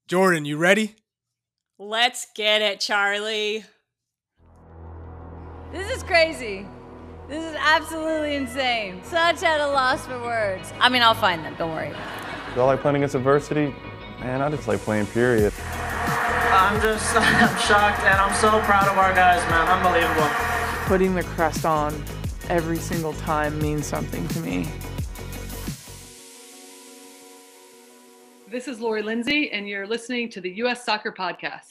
Jordan, you ready? Let's get it, Charlie. This is crazy. This is absolutely insane. Such at a loss for words. I mean, I'll find them. Don't worry. Do I like playing against adversity? Man, I just like playing, period. I'm shocked, and I'm so proud of our guys, man. Unbelievable. Putting the crest on every single time means something to me. This is Lori Lindsay, and you're listening to the U.S. Soccer Podcast.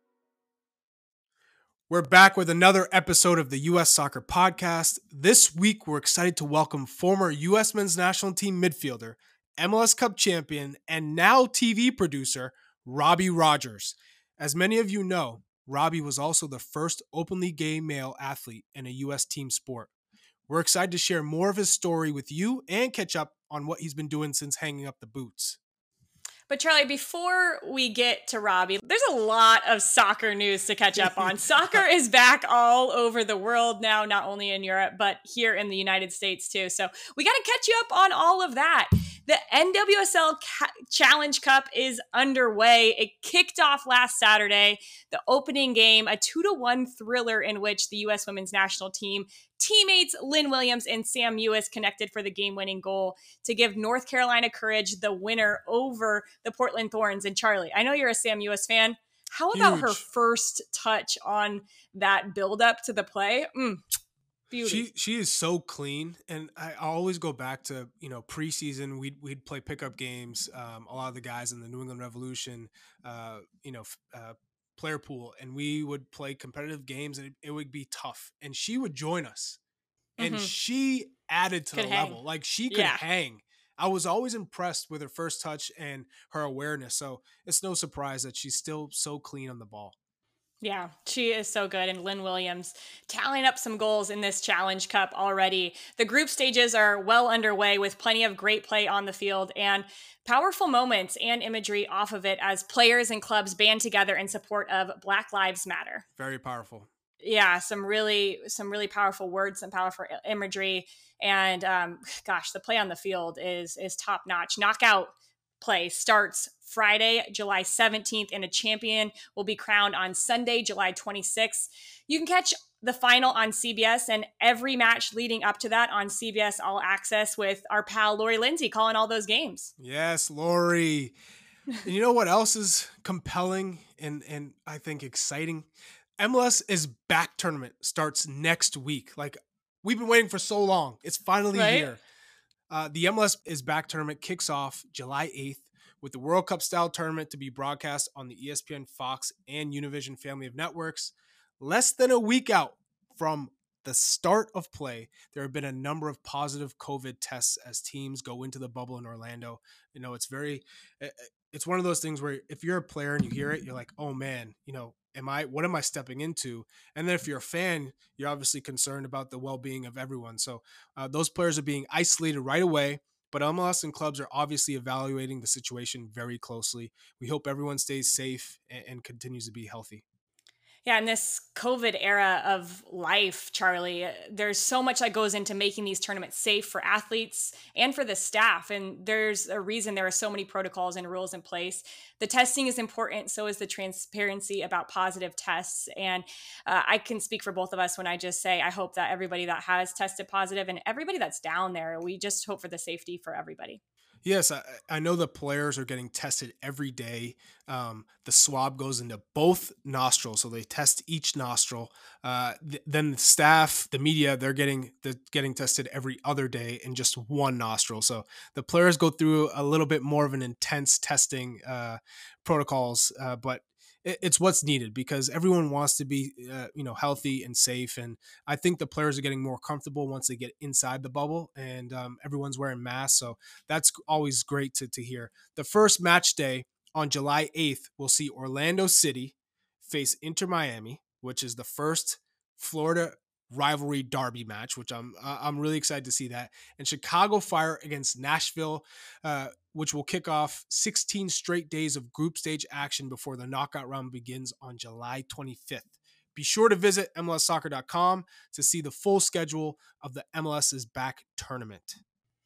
We're back with another episode of the U.S. Soccer Podcast. This week, we're excited to welcome former U.S. men's national team midfielder, MLS Cup champion, and now TV producer, Robbie Rogers. As many of you know, Robbie was also the first openly gay male athlete in a U.S. team sport. We're excited to share more of his story with you and catch up on what he's been doing since hanging up the boots. But Charlie, before we get to Robbie, there's a lot of soccer news to catch up on. Soccer is back all over the world now, not only in Europe, but here in the United States too. So we got to catch you up on all of that. The NWSL Challenge Cup is underway. It kicked off last Saturday, the opening game, a 2-1 thriller in which the U.S. women's national team teammates Lynn Williams and Sam Mewis connected for the game-winning goal to give North Carolina Courage the winner over the Portland Thorns. And Charlie, I know you're a Sam Mewis fan. How about her first touch on that build-up to the play? Beauty. She is so clean, and I always go back to preseason. We'd play pickup games. A lot of the guys in the New England Revolution, player pool, and we would play competitive games, and it would be tough. And she would join us, and she added to the level. Like she could hang. I was always impressed with her first touch and her awareness. So it's no surprise that she's still so clean on the ball. Yeah, she is so good. And Lynn Williams tallying up some goals in this Challenge Cup already. The group stages are well underway with plenty of great play on the field and powerful moments and imagery off of it as players and clubs band together in support of Black Lives Matter. Very powerful. Yeah, some really powerful words, some powerful imagery. And the play on the field is top notch. Knockout play starts Friday, July 17th, and a champion will be crowned on Sunday, July 26th. You can catch the final on CBS and every match leading up to that on CBS All Access with our pal Lori Lindsay calling all those games. Yes, Lori. And you know what else is compelling and I think exciting? MLS is back tournament starts next week. Like we've been waiting for so long. It's finally here. The MLS is back tournament kicks off July 8th with the World Cup style tournament to be broadcast on the ESPN, Fox, and Univision family of networks. Less than a week out from the start of play, there have been a number of positive COVID tests as teams go into the bubble in Orlando. You know, it's one of those things where if you're a player and you hear it, you're like, oh man, what am I stepping into? And then if you're a fan, you're obviously concerned about the well-being of everyone. So those players are being isolated right away, but MLS and clubs are obviously evaluating the situation very closely. We hope everyone stays safe and continues to be healthy. Yeah, in this COVID era of life, Charlie, there's so much that goes into making these tournaments safe for athletes and for the staff. And there's a reason there are so many protocols and rules in place. The testing is important. So is the transparency about positive tests. And I can speak for both of us when I just say, I hope that everybody that has tested positive and everybody that's down there, we just hope for the safety for everybody. Yes, I know the players are getting tested every day. The swab goes into both nostrils, so they test each nostril. Then the staff, the media, they're getting tested every other day in just one nostril. So the players go through a little bit more of an intense testing protocols, but it's what's needed because everyone wants to be, healthy and safe. And I think the players are getting more comfortable once they get inside the bubble and everyone's wearing masks. So that's always great to hear. The first match day on July 8th, we'll see Orlando City face Inter Miami, which is the first Florida rivalry derby match, which I'm really excited to see that. And Chicago Fire against Nashville, which will kick off 16 straight days of group stage action before the knockout round begins on July 25th. Be sure to visit MLSsoccer.com to see the full schedule of the MLS's back tournament.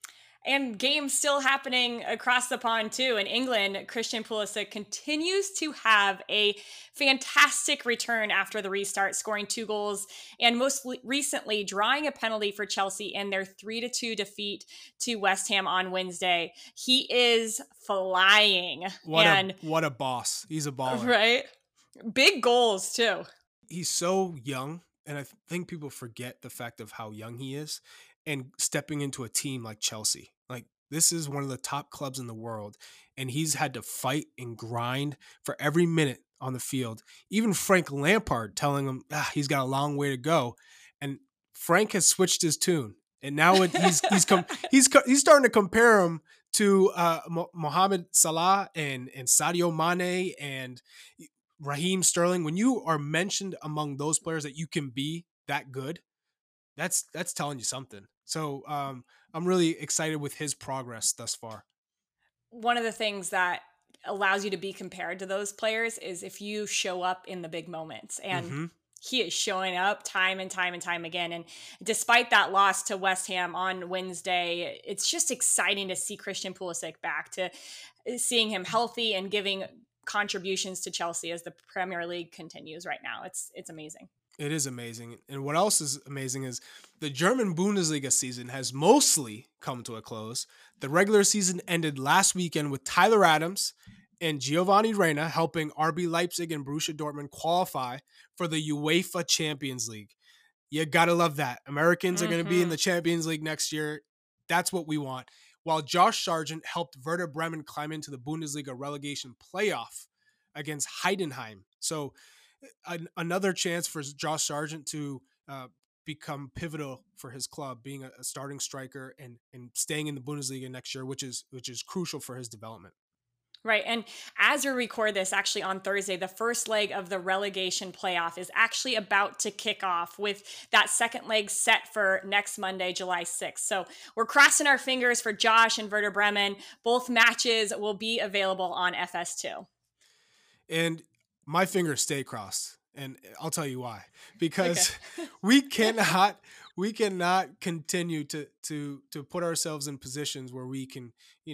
And games still happening across the pond too. In England, Christian Pulisic continues to have a fantastic return after the restart, scoring 2 goals and most recently drawing a penalty for Chelsea in their 3-2 defeat to West Ham on Wednesday. He is flying. What a boss. He's a baller. Right? Big goals too. He's so young, and I think people forget the fact of how young he is and stepping into a team like Chelsea. Like, this is one of the top clubs in the world, and he's had to fight and grind for every minute on the field. Even Frank Lampard telling him he's got a long way to go, and Frank has switched his tune, and now he's starting to compare him to Mohamed Salah and Sadio Mane and Raheem Sterling. When you are mentioned among those players that you can be that good, that's telling you something. So I'm really excited with his progress thus far. One of the things that allows you to be compared to those players is if you show up in the big moments. And he is showing up time and time and time again. And despite that loss to West Ham on Wednesday, it's just exciting to see Christian Pulisic back, to seeing him healthy and giving contributions to Chelsea as the Premier League continues right now. It's amazing. It is amazing. And what else is amazing is the German Bundesliga season has mostly come to a close. The regular season ended last weekend with Tyler Adams and Giovanni Reina helping RB Leipzig and Borussia Dortmund qualify for the UEFA Champions League. You gotta love that. Americans are going to be in the Champions League next year. That's what we want. While Josh Sargent helped Werder Bremen climb into the Bundesliga relegation playoff against Heidenheim. So another chance for Josh Sargent to become pivotal for his club, being a starting striker and staying in the Bundesliga next year, which is crucial for his development. Right. And as we record this, actually on Thursday, the first leg of the relegation playoff is actually about to kick off, with that second leg set for next Monday, July 6th. So we're crossing our fingers for Josh and Werder Bremen. Both matches will be available on FS2. And my fingers stay crossed. And I'll tell you why. Because we cannot continue to put ourselves in positions where we can,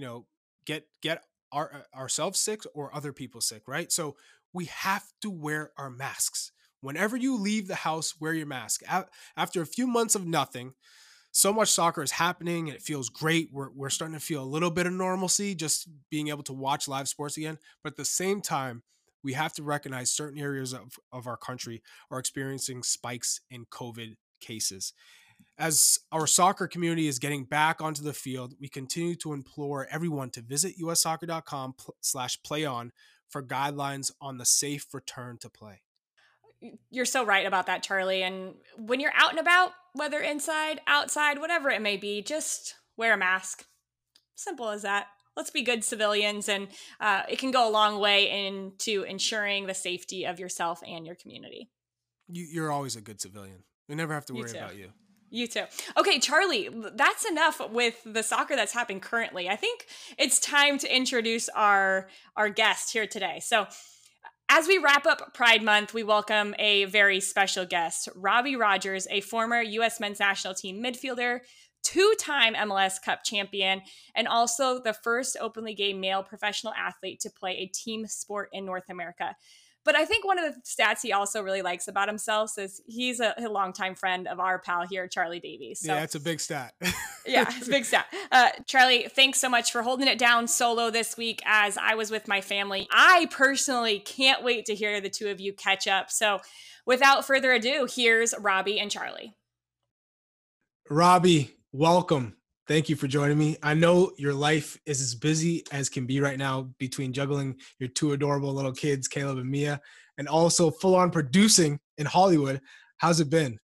get ourselves sick or other people sick, right? So we have to wear our masks. Whenever you leave the house, wear your mask. After a few months of nothing, so much soccer is happening and it feels great. We're starting to feel a little bit of normalcy, just being able to watch live sports again. But at the same time, we have to recognize certain areas of our country are experiencing spikes in COVID cases. As our soccer community is getting back onto the field, we continue to implore everyone to visit ussoccer.com/playon for guidelines on the safe return to play. You're so right about that, Charlie. And when you're out and about, whether inside, outside, whatever it may be, just wear a mask. Simple as that. Let's be good civilians, and it can go a long way into ensuring the safety of yourself and your community. You're always a good civilian. We never have to worry about you. You too. Okay, Charlie, that's enough with the soccer that's happening currently. I think it's time to introduce our guest here today. So as we wrap up Pride Month, we welcome a very special guest, Robbie Rogers, a former U.S. men's national team midfielder, 2-time MLS Cup champion, and also the first openly gay male professional athlete to play a team sport in North America. But I think one of the stats he also really likes about himself is he's a longtime friend of our pal here, Charlie Davies. So, yeah, it's a big stat. Yeah, it's a big stat. Charlie, thanks so much for holding it down solo this week as I was with my family. I personally can't wait to hear the two of you catch up. So without further ado, here's Robbie and Charlie. Robbie, welcome. Thank you for joining me. I know your life is as busy as can be right now between juggling your two adorable little kids, Caleb and Mia, and also full on producing in Hollywood. How's it been?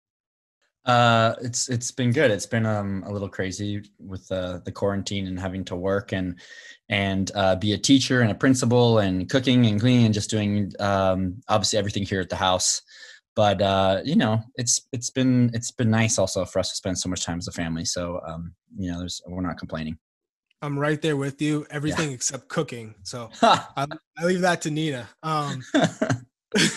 It's been good. It's been a little crazy with the quarantine and having to work and be a teacher and a principal and cooking and cleaning and just doing obviously everything here at the house. But it's been nice also for us to spend so much time as a family. So we're not complaining. I'm right there with you. Everything except cooking. So I leave that to Nina.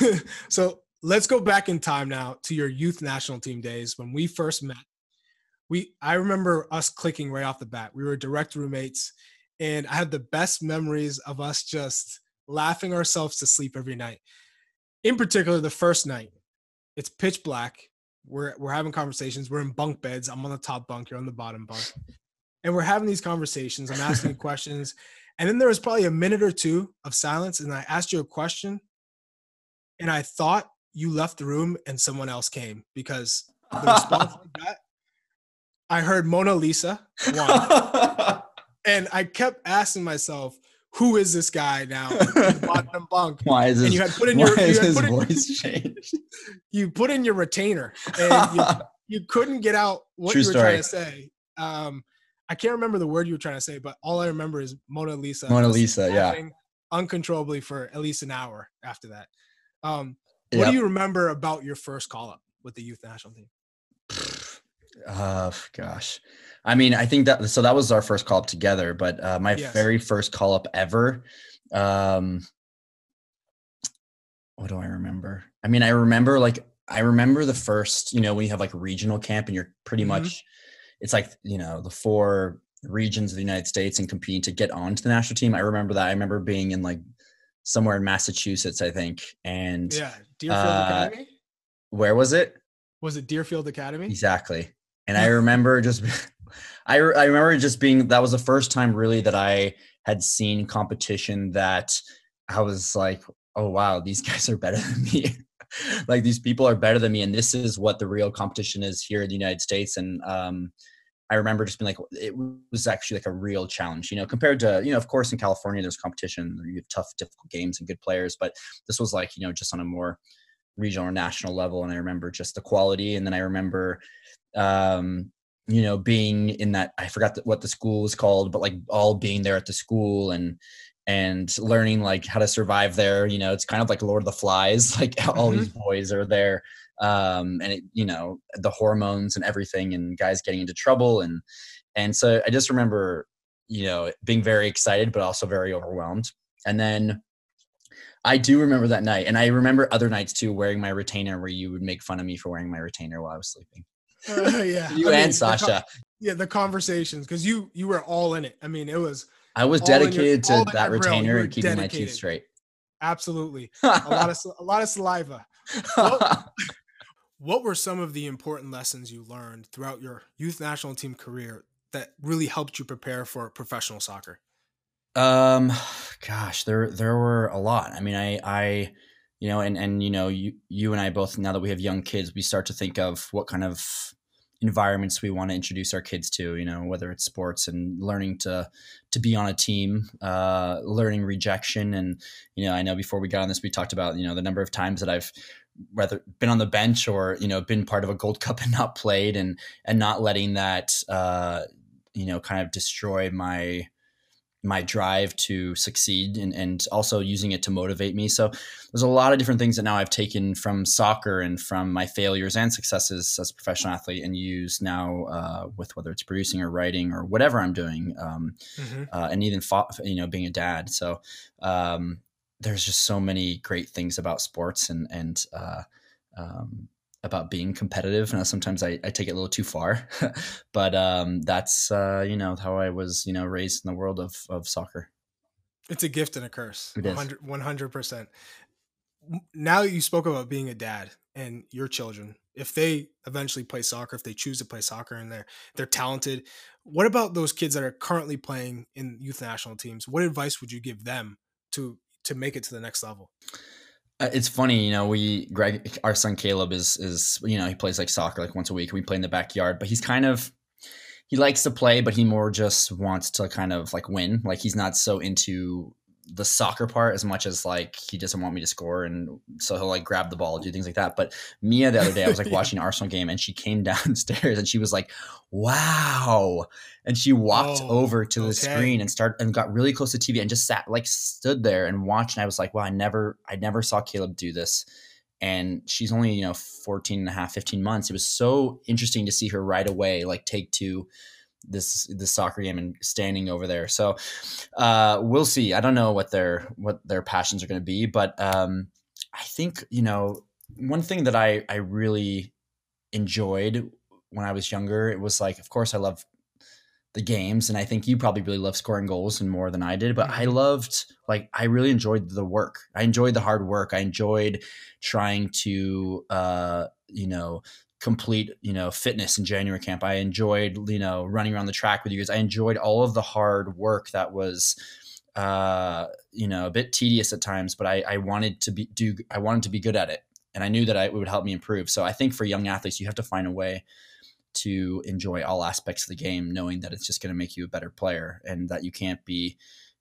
So let's go back in time now to your youth national team days when we first met. I remember us clicking right off the bat. We were direct roommates, and I had the best memories of us just laughing ourselves to sleep every night. In particular, the first night, it's pitch black. We're having conversations. We're in bunk beds. I'm on the top bunk. You're on the bottom bunk. And we're having these conversations. I'm asking you questions. And then there was probably a minute or two of silence. And I asked you a question. And I thought you left the room and someone else came, because the response like that, I heard Mona Lisa, one. And I kept asking myself, who is this guy now in the bottom bunk? Why is and his, you had put in why your, is you had his put in, voice changed? you put in your retainer, and you couldn't get out what True you were story. trying to say. I can't remember the word you were trying to say, but all I remember is Mona Lisa. Mona was Lisa, yeah. laughing uncontrollably for at least an hour after that. What do you remember about your first call-up with the youth national team? Gosh. I mean, I think that was our first call up together, but my very first call up ever. What do I remember? I mean, I remember the first, we have like regional camp, and you're pretty much, it's like, the 4 regions of the United States and competing to get onto the national team. I remember that. I remember being in like somewhere in Massachusetts, I think. And Deerfield Academy. Where was it? Was it Deerfield Academy? Exactly. And I remember I remember just being, that was the first time really that I had seen competition that I was like, oh, wow, these guys are better than me. Like, these people are better than me. And this is what the real competition is here in the United States. And I remember just being like, it was actually like a real challenge, compared to, of course, in California, there's competition, you have tough, difficult games and good players. But this was like, just on a more regional or national level. And I remember just the quality. And then I remember, being in that, I forgot what the school was called, but like all being there at the school and learning like how to survive there. It's kind of like Lord of the Flies, like all these boys are there. And it, the hormones and everything, and guys getting into trouble. And so I just remember, being very excited, but also very overwhelmed. And then I do remember that night. And I remember other nights too, wearing my retainer, where you would make fun of me for wearing my retainer while I was sleeping. Sasha. The conversations, because you were all in it. I mean, I was dedicated to that retainer and keeping my teeth straight. Absolutely. A lot of saliva. What were some of the important lessons you learned throughout your youth national team career that really helped you prepare for professional soccer? Gosh, there were a lot. I mean, I you and I both, now that we have young kids, we start to think of what kind of environments we want to introduce our kids to, whether it's sports and learning to be on a team, learning rejection. And, I know before we got on this, we talked about, the number of times that I've whether been on the bench or, been part of a Gold Cup and not played, and not letting that, kind of destroy my drive to succeed, and also using it to motivate me. So there's a lot of different things that now I've taken from soccer and from my failures and successes as a professional athlete, and use now with whether it's producing or writing or whatever I'm doing, and even being a dad. So there's just so many great things about sports and about being competitive. And sometimes I take it a little too far, but that's, how I was, raised in the world of soccer. It's a gift and a curse. It is. 100%. Now you spoke about being a dad and your children, if they eventually play soccer, if they choose to play soccer and they're talented, what about those kids that are currently playing in youth national teams? What advice would you give them to make it to the next level? It's funny, Greg, our son Caleb is he plays like soccer like once a week. We play in the backyard, but he likes to play, but he more just wants to kind of like win. Like, he's not so into the soccer part as much as like he doesn't want me to score, and so he'll like grab the ball, do things like that. But Mia, the other day, I was like watching an Arsenal game, and she came downstairs and she was like, "Wow!" And she walked over to the screen and got really close to TV and just stood there and watched. And I was like, "Wow, I never saw Caleb do this." And she's only 14 and a half, 15 months. It was so interesting to see her right away like take to this soccer game and standing over there. So we'll see. I don't know what their passions are going to be, but I think one thing that I really enjoyed when I was younger, it was like, of course I love the games, and I think you probably really love scoring goals and more than I did, but I really enjoyed the work. I enjoyed the hard work. I enjoyed trying to, complete, fitness in January camp. I enjoyed, running around the track with you guys. I enjoyed all of the hard work that was, a bit tedious at times, but I wanted to be good at it. And I knew that it would help me improve. So I think for young athletes, you have to find a way to enjoy all aspects of the game, knowing that it's just going to make you a better player, and that you can't be,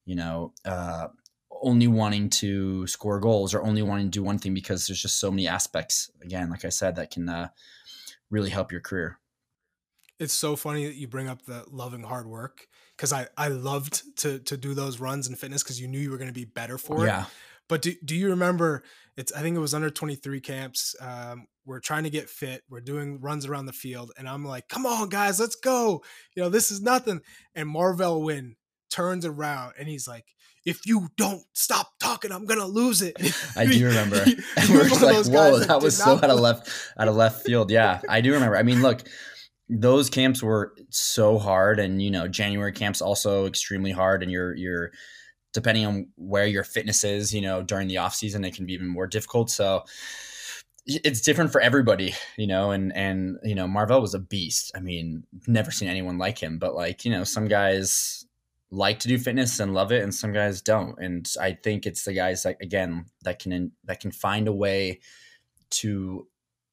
only wanting to score goals or only wanting to do one thing, because there's just so many aspects, again, like I said, that can really help your career. It's so funny that you bring up the loving hard work, because I loved to do those runs in fitness because you knew you were going to be better for it. Yeah. But do you remember, I think it was under 23 camps. We're trying to get fit. We're doing runs around the field. And I'm like, come on, guys, let's go. This is nothing. And Marvell Wynn turns around and he's like, if you don't stop talking, I'm going to lose it. I do remember. And we're just like, whoa, that was so out of left field. Yeah, I do remember. I mean, look, those camps were so hard, and, January camps also extremely hard, and you're depending on where your fitness is, during the off season, it can be even more difficult. So it's different for everybody, and Marvell was a beast. I mean, never seen anyone like him, but some guys like to do fitness and love it, and some guys don't. And I think it's the guys that can find a way to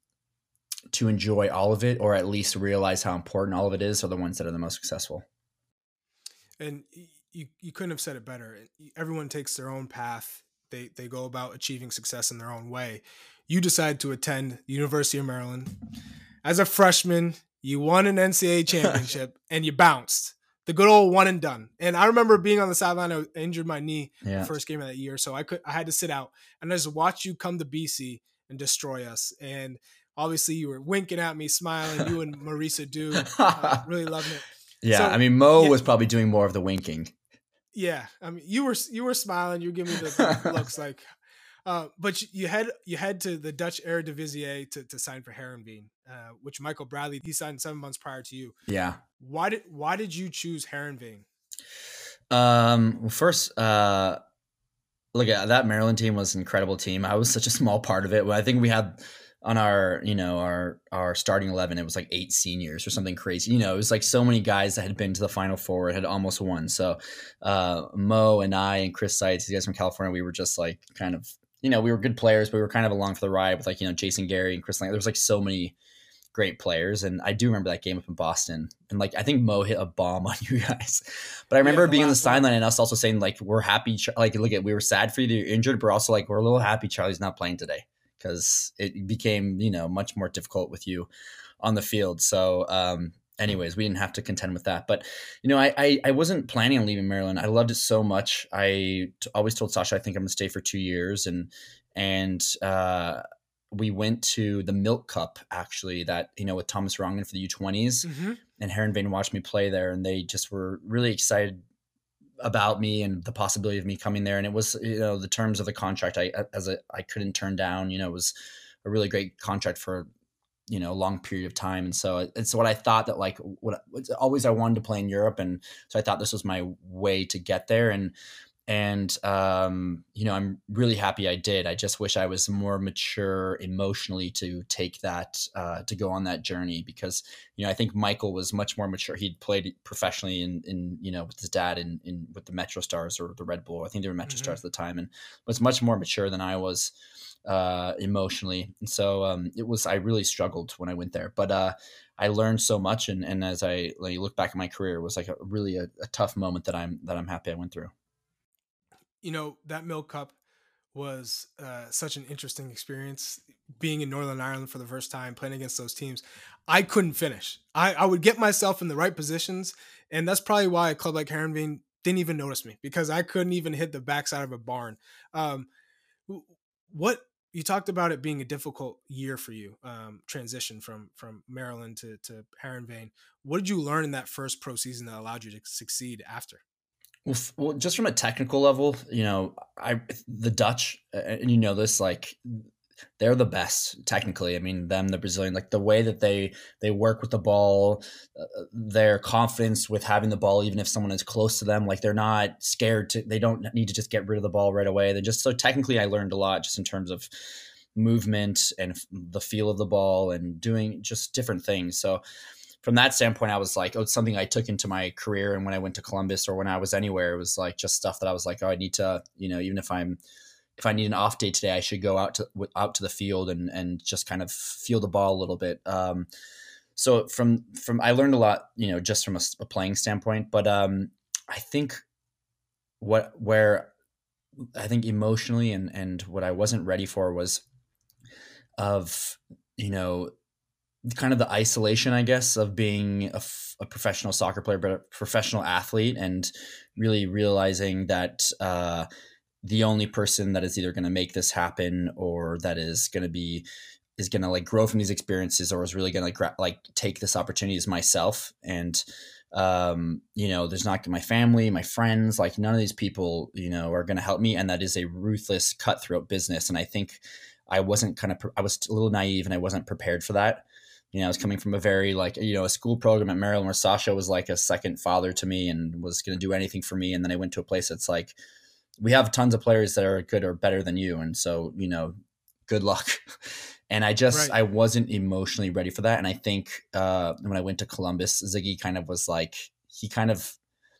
enjoy all of it, or at least realize how important all of it is, are the ones that are the most successful. And you couldn't have said it better. Everyone takes their own path. They go about achieving success in their own way. You decided to attend the University of Maryland. As a freshman, you won an NCAA championship and you bounced. The good old one and done. And I remember being on the sideline. I injured my knee the first game of that year, so I had to sit out. And I just watched you come to BC and destroy us. And obviously you were winking at me, smiling. You and Marisa do. Really loving it. Yeah, so, I mean, Mo was probably doing more of the winking. Yeah, I mean, you were smiling. You were giving me the looks like. But you head to the Dutch Eredivisie to sign for Heerenveen, which Michael Bradley, he signed 7 months prior to you. Yeah. Why did you choose Heerenveen? Well, first, look, at that Maryland team was an incredible team. I was such a small part of it. I think we had on our starting 11, it was like 8 seniors or something crazy. It was like so many guys that had been to the Final Four, had almost won. So Mo and I and Chris Seitz, these guys from California, we were just like kind of, we were good players, but we were kind of along for the ride with like, Jason Gary and Chris Lang. There was like so many great players. And I do remember that game up in Boston. And like, I think Mo hit a bomb on you guys. But I remember being on the sideline and us also saying like, we're happy. Like, we were sad for you that you're injured, but we're also like, we're a little happy Charlie's not playing today, because it became, much more difficult with you on the field. So anyways, we didn't have to contend with that. But, I wasn't planning on leaving Maryland. I loved it so much. I always told Sasha, I think I'm going to stay for 2 years. And we went to the Milk Cup, actually, that, with Thomas Rongen for the U20s. Mm-hmm. And Heerenveen watched me play there, and they just were really excited about me and the possibility of me coming there. And it was, the terms of the contract I couldn't turn down. It was a really great contract for, a long period of time. And so it's what I thought that like, always I wanted to play in Europe. And so I thought this was my way to get there. And I'm really happy I did. I just wish I was more mature emotionally to take that, to go on that journey, because, I think Michael was much more mature. He'd played professionally in with his dad with the Metro Stars or the Red Bull. I think they were Metro Stars at the time, and was much more mature than I was emotionally. And so I really struggled when I went there, but I learned so much. And as I look back at my career, it was like a tough moment that I'm happy I went through. That Milk Cup was such an interesting experience, being in Northern Ireland for the first time, playing against those teams. I couldn't finish. I would get myself in the right positions, and that's probably why a club like Heerenveen didn't even notice me, because I couldn't even hit the backside of a barn. What you talked about it being a difficult year for you, transition from Maryland to Heerenveen. What did you learn in that first pro season that allowed you to succeed after? Well, just from a technical level, the Dutch, and this, like, they're the best technically. I mean, the Brazilian, like the way that they work with the ball, their confidence with having the ball, even if someone is close to them, like they're not scared they don't need to just get rid of the ball right away. They're just so technically, I learned a lot just in terms of movement and the feel of the ball and doing just different things. So from that standpoint, I was like, oh, it's something I took into my career. And when I went to Columbus or when I was anywhere, it was like just stuff that I was like, oh, I need to, even if I need an off day today, I should go out to the field and just kind of feel the ball a little bit. So from I learned a lot, just from a playing standpoint. But I think where I think emotionally and what I wasn't ready for was of kind of the isolation, I guess, of being a professional soccer player, but a professional athlete, and really realizing that the only person that is either going to make this happen or that is going to like grow from these experiences or is really going to like take this opportunity is myself. And, there's not my family, my friends, like none of these people, are going to help me. And that is a ruthless cutthroat business. And I think I was a little naive and I wasn't prepared for that. I was coming from a very a school program at Maryland where Sasha was like a second father to me and was going to do anything for me. And then I went to a place that's like, we have tons of players that are good or better than you. And so, good luck. And I wasn't emotionally ready for that. And I think when I went to Columbus, Ziggy kind of was like, he kind of,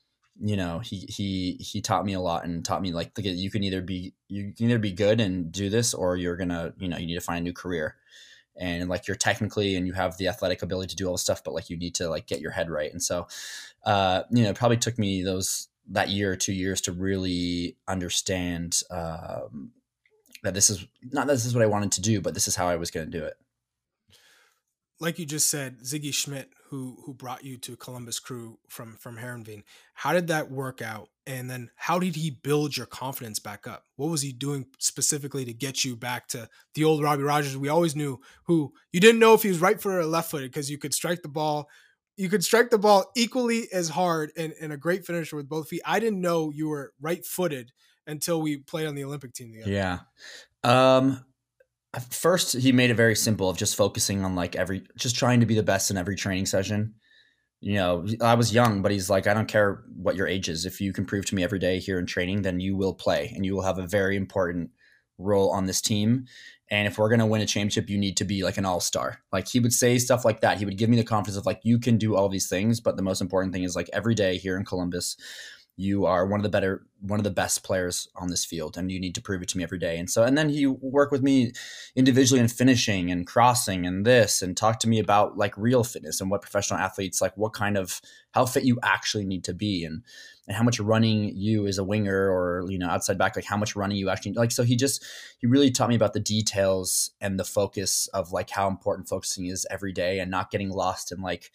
he taught me a lot and taught me like, you can either be good and do this, or you're going to, you need to find a new career. And like, you're technically, and you have the athletic ability to do all this stuff, but like, you need to like get your head right. And so, it probably took me that year or 2 years to really understand that this is what I wanted to do, but this is how I was going to do it. Like you just said, Ziggy Schmidt, who brought you to Columbus Crew from Heerenveen, how did that work out? And then how did he build your confidence back up? What was he doing specifically to get you back to the old Robbie Rogers we always knew, who you didn't know if he was right footed or left footed because you could strike the ball. You could strike the ball equally as hard and a great finisher with both feet. I didn't know you were right footed until we played on the Olympic team together. Yeah. First, he made it very simple of just focusing on just trying to be the best in every training session. I was young, but he's like, I don't care what your age is. If you can prove to me every day here in training, then you will play and you will have a very important role on this team. And if we're going to win a championship, you need to be like an all-star. Like he would say stuff like that. He would give me the confidence of like, you can do all these things. But the most important thing is like every day here in Columbus, you are one of the best players on this field, and you need to prove it to me every day. And then he worked with me individually in finishing and crossing and this, and talked to me about like real fitness and what professional athletes, like how fit you actually need to be, and how much running you as a winger or, outside back, like how much running you actually like. So he really taught me about the details and the focus of like how important focusing is every day and not getting lost in like,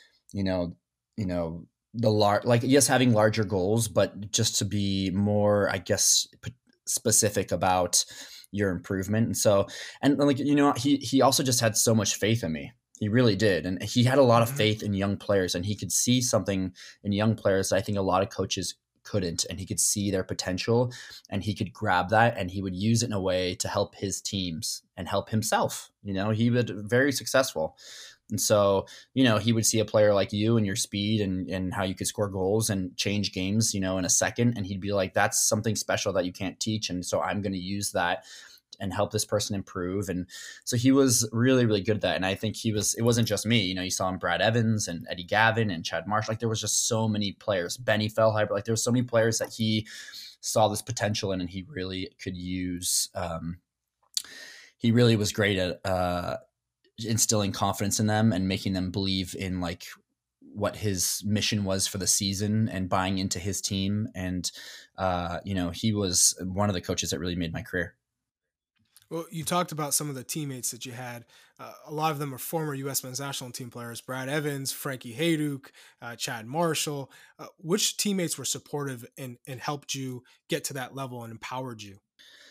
yes, having larger goals, but just to be more, I guess, specific about your improvement. And so, he also just had so much faith in me. He really did. And he had a lot of faith in young players, and he could see something in young players that I think a lot of coaches couldn't, and he could see their potential, and he could grab that and he would use it in a way to help his teams and help himself. He was very successful. And so, he would see a player like you and your speed and how you could score goals and change games, in a second. And he'd be like, that's something special that you can't teach. And so I'm going to use that and help this person improve. And so he was really, really good at that. And I think it wasn't just me, you saw him, Brad Evans and Eddie Gavin and Chad Marsh. Like there was just so many players, Benny Fellheimer, like there were so many players that he saw this potential in, and he really could use, he really was great at, instilling confidence in them and making them believe in like what his mission was for the season and buying into his team. And, he was one of the coaches that really made my career. Well, you talked about some of the teammates that you had. A lot of them are former U.S. men's national team players: Brad Evans, Frankie Hayduk, Chad Marshall. Which teammates were supportive and helped you get to that level and empowered you?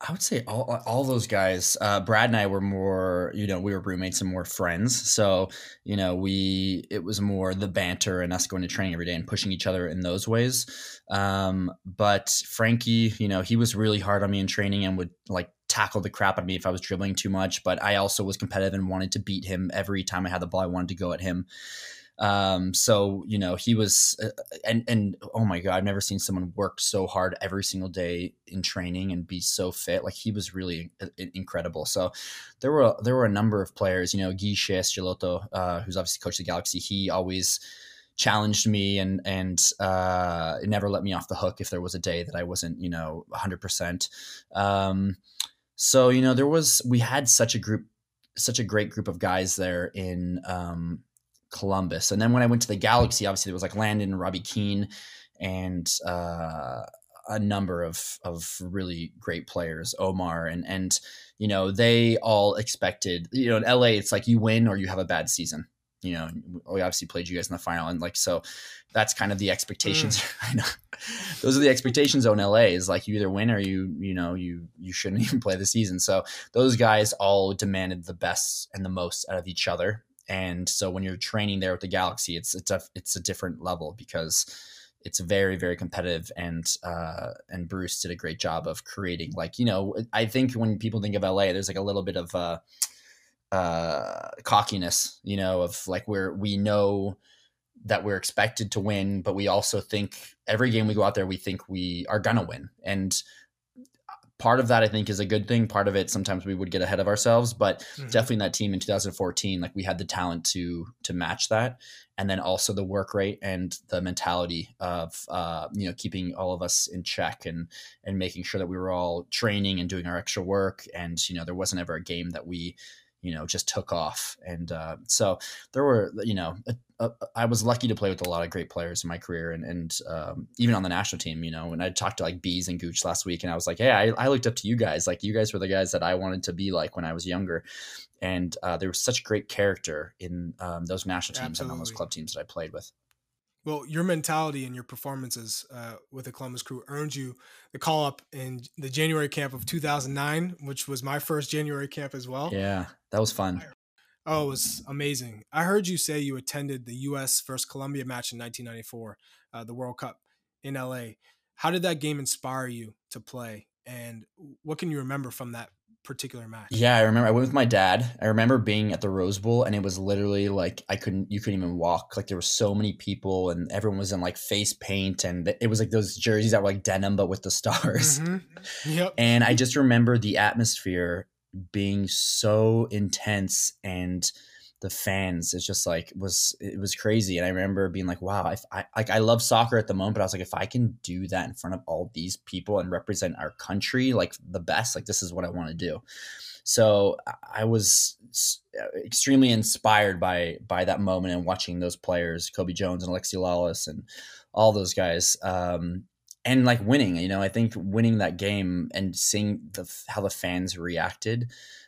I would say all those guys. Brad and I were more, we were roommates and more friends. So, it was more the banter and us going to training every day and pushing each other in those ways. But Frankie, he was really hard on me in training and would like tackle the crap out of me if I was dribbling too much. But I also was competitive and wanted to beat him every time I had the ball. I wanted to go at him. So, he was, and oh my God, I've never seen someone work so hard every single day in training and be so fit. Like he was really incredible. So there were a number of players, Guy Schiestolotto, who's obviously coach of the Galaxy. He always challenged me and it never let me off the hook if there was a day that I wasn't, 100%. So, we had such a great group of guys there in, Columbus. And then when I went to the Galaxy, obviously there was like Landon and Robbie Keane and a number of really great players, Omar and they all expected, in LA, it's like you win or you have a bad season. We obviously played you guys in the final. And like, so that's kind of the expectations. I know those are the expectations on LA is like you either win or you shouldn't even play the season. So those guys all demanded the best and the most out of each other. And so when you're training there with the Galaxy, it's a different level because it's very, very competitive. And Bruce did a great job of creating I think when people think of LA, there's like a little bit of cockiness, of like where we know that we're expected to win, but we also think every game we go out there, we think we are going to win. And part of that I think is a good thing. Part of it, sometimes we would get ahead of ourselves, but definitely in that team in 2014, like we had the talent to match that. And then also the work rate and the mentality of, keeping all of us in check and making sure that we were all training and doing our extra work. And, there wasn't ever a game that we, just took off. And so there were, I was lucky to play with a lot of great players in my career and even on the national team, when I talked to like Bees and Gooch last week and I was like, hey, I looked up to you guys. Like you guys were the guys that I wanted to be like when I was younger. And there was such great character in those national teams and on those club teams that I played with. Well, your mentality and your performances with the Columbus Crew earned you the call up in the January camp of 2009, which was my first January camp as well. Yeah, that was fun. Oh, it was amazing. I heard you say you attended the U.S. versus Colombia match in 1994, the World Cup in L.A. How did that game inspire you to play? And what can you remember from that particular match? Yeah, I remember I went with my dad. I remember being at the Rose Bowl and it was literally like you couldn't even walk. Like there were so many people and everyone was in like face paint and it was like those jerseys that were like denim but with the stars. Mm-hmm. Yep. And I just remember the atmosphere being so intense and the fans, it's just like it was crazy. And I remember being like, wow, I love soccer at the moment, but I was like, if I can do that in front of all these people and represent our country like the best, like this is what I want to do. So I was extremely inspired by that moment and watching those players, Kobe Jones and Alexi Lawless and all those guys. And like winning, I think winning that game and seeing how the fans reacted,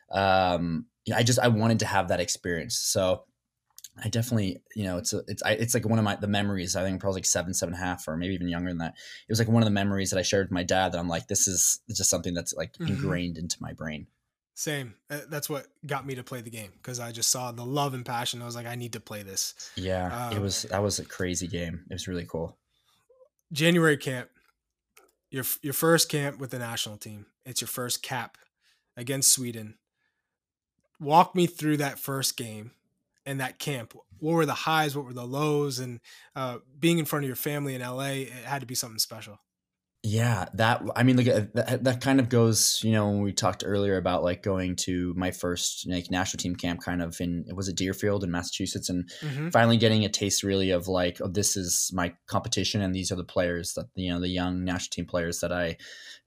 I wanted to have that experience. So I definitely, it's like one of the memories. I think probably like 7.5, or maybe even younger than that. It was like one of the memories that I shared with my dad that I'm like, this is just something that's like ingrained into my brain. Same. That's what got me to play the game because I just saw the love and passion. I was like, I need to play this. Yeah, that was a crazy game. It was really cool. January camp, your first camp with the national team. It's your first cap against Sweden. Walk me through that first game and that camp. What were the highs? What were the lows? And being in front of your family in LA, it had to be something special. Yeah, that kind of goes, when we talked earlier about like going to my first like national team camp kind of it was at Deerfield in Massachusetts and finally getting a taste really of like, oh, this is my competition and these are the players that, the young national team players that I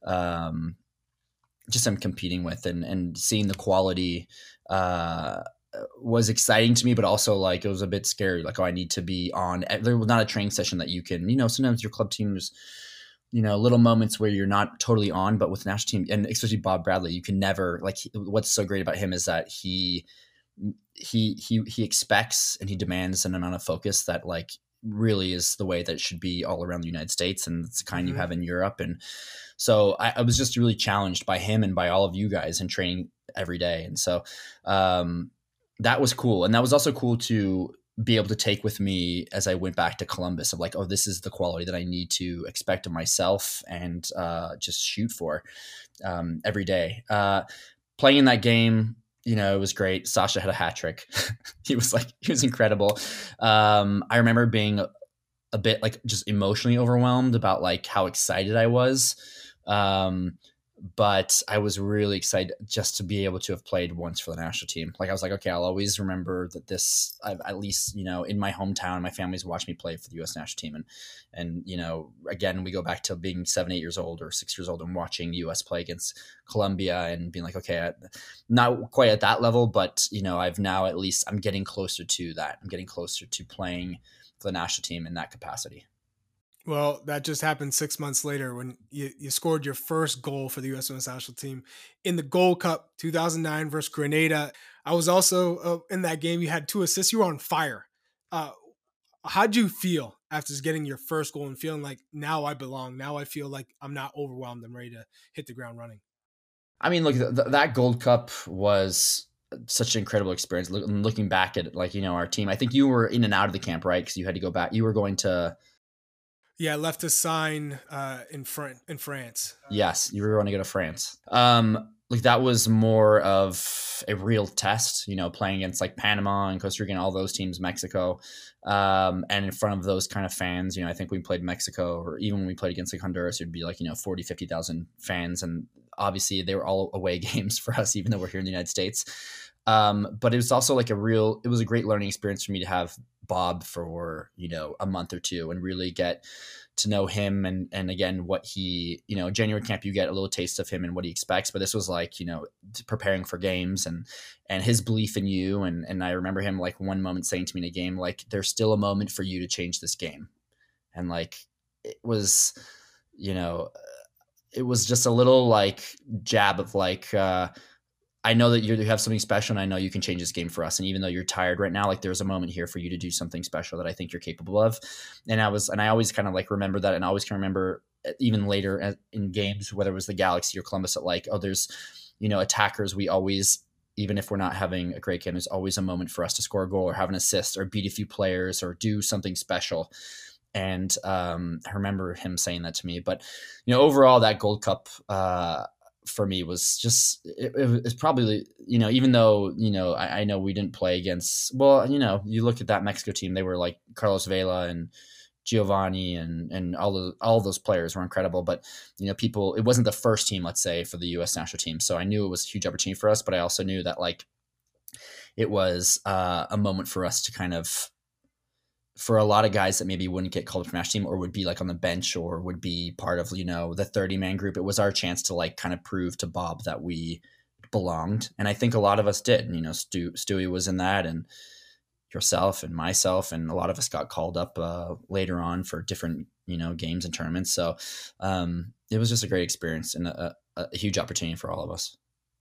just am competing with and seeing the quality was exciting to me, but also like it was a bit scary. Like, oh, I need to be on. There was not a training session that you can, sometimes your club teams, little moments where you're not totally on, but with the national team and especially Bob Bradley, you can never like. What's so great about him is that he expects and he demands an amount of focus that like really is the way that it should be all around the United States, and it's the kind you have in Europe. And so I was just really challenged by him and by all of you guys in training every day. And so that was cool. And that was also cool to be able to take with me as I went back to Columbus of like, oh, this is the quality that I need to expect of myself and just shoot for every day. Playing in that game, you know, it was great. Sasha had a hat trick. He was incredible. I remember being a bit like just emotionally overwhelmed about like how excited I was. But I was really excited just to be able to have played once for the national team. Like I was like, okay, I'll always remember that this, I've, at least, you know, in my hometown, my family's watched me play for the U.S. national team. And, you know, again, we go back to being 7, 8 years old or 6 years old and watching the U.S. play against Colombia and being like, okay, not quite at that level, but, you know, I've now at least, I'm getting closer to that. I'm getting closer to playing for the national team in that capacity. Well, that just happened 6 months later when you scored your first goal for the U.S. Women's National Team in the Gold Cup 2009 versus Grenada. I was also in that game. You had 2 assists. You were on fire. How'd you feel after getting your first goal and feeling like now I belong? Now I feel like I'm not overwhelmed. I'm ready to hit the ground running. I mean, look, that Gold Cup was such an incredible experience. Looking back at, like, you know, our team, I think you were in and out of the camp, right? Because you had to go back. You were going to... Yeah, left to sign in France. Yes, you were going to go to France. Like that was more of a real test, you know, playing against like Panama and Costa Rica and all those teams, Mexico, and in front of those kind of fans. You know, I think we played Mexico, or even when we played against like Honduras, it'd be like, you know, 40, 50,000 fans. And obviously they were all away games for us, even though we're here in the United States. But it was also like it was a great learning experience for me to have Bob for, you know, a month or two and really get to know him. And again, what he, you know, January camp, you get a little taste of him and what he expects, but this was like, you know, preparing for games and his belief in you. And I remember him like one moment saying to me in a game, like, there's still a moment for you to change this game. And like, it was, you know, it was just a little like jab of like, I know that you have something special and I know you can change this game for us. And even though you're tired right now, like there's a moment here for you to do something special that I think you're capable of. And I always kind of like remember that. And I always can remember even later in games, whether it was the Galaxy or Columbus, at like, oh, there's, you know, attackers. We always, even if we're not having a great game, there's always a moment for us to score a goal or have an assist or beat a few players or do something special. And I remember him saying that to me, but, you know, overall that Gold Cup, for me was just, it's probably, you know, even though, you know, I know we didn't play against, well, you know, you look at that Mexico team, they were like Carlos Vela and Giovanni and all those players were incredible, but, you know, it wasn't the first team, let's say, for the U.S. national team. So I knew it was a huge opportunity for us, but I also knew that like it was a moment for us to kind of, for a lot of guys that maybe wouldn't get called up for national team or would be like on the bench or would be part of, you know, the 30-man group, it was our chance to like kind of prove to Bob that we belonged. And I think a lot of us did, you know, Stewie was in that, and yourself and myself, and a lot of us got called up later on for different, you know, games and tournaments. So it was just a great experience and a huge opportunity for all of us.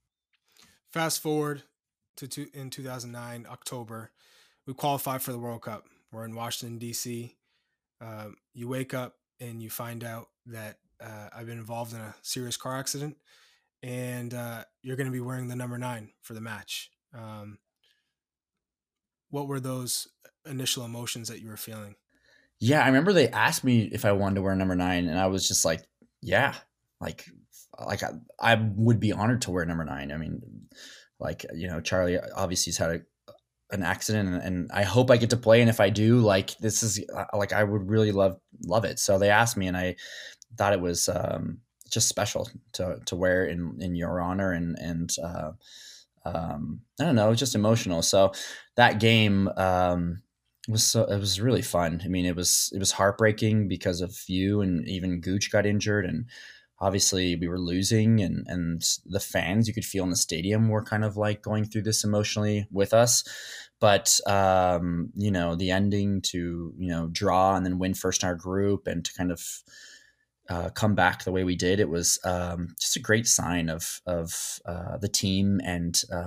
Fast forward to in 2009, October, we qualified for the World Cup. We're in Washington, D.C. You wake up and you find out that I've been involved in a serious car accident, and you're going to be wearing the number 9 for the match. What were those initial emotions that you were feeling? Yeah, I remember they asked me if I wanted to wear number 9, and I was just like, yeah, like I would be honored to wear number 9. I mean, like, you know, Charlie obviously has had an accident, and I hope I get to play. And if I do, like, this is like, I would really love it. So they asked me, and I thought it was just special to wear in your honor. And I don't know, just emotional. So that game it was really fun. I mean, it was heartbreaking because of you, and even Gooch got injured, and obviously we were losing, and the fans, you could feel in the stadium, were kind of like going through this emotionally with us. But, you know, the ending to, you know, draw and then win first in our group and to kind of come back the way we did, it was just a great sign of the team and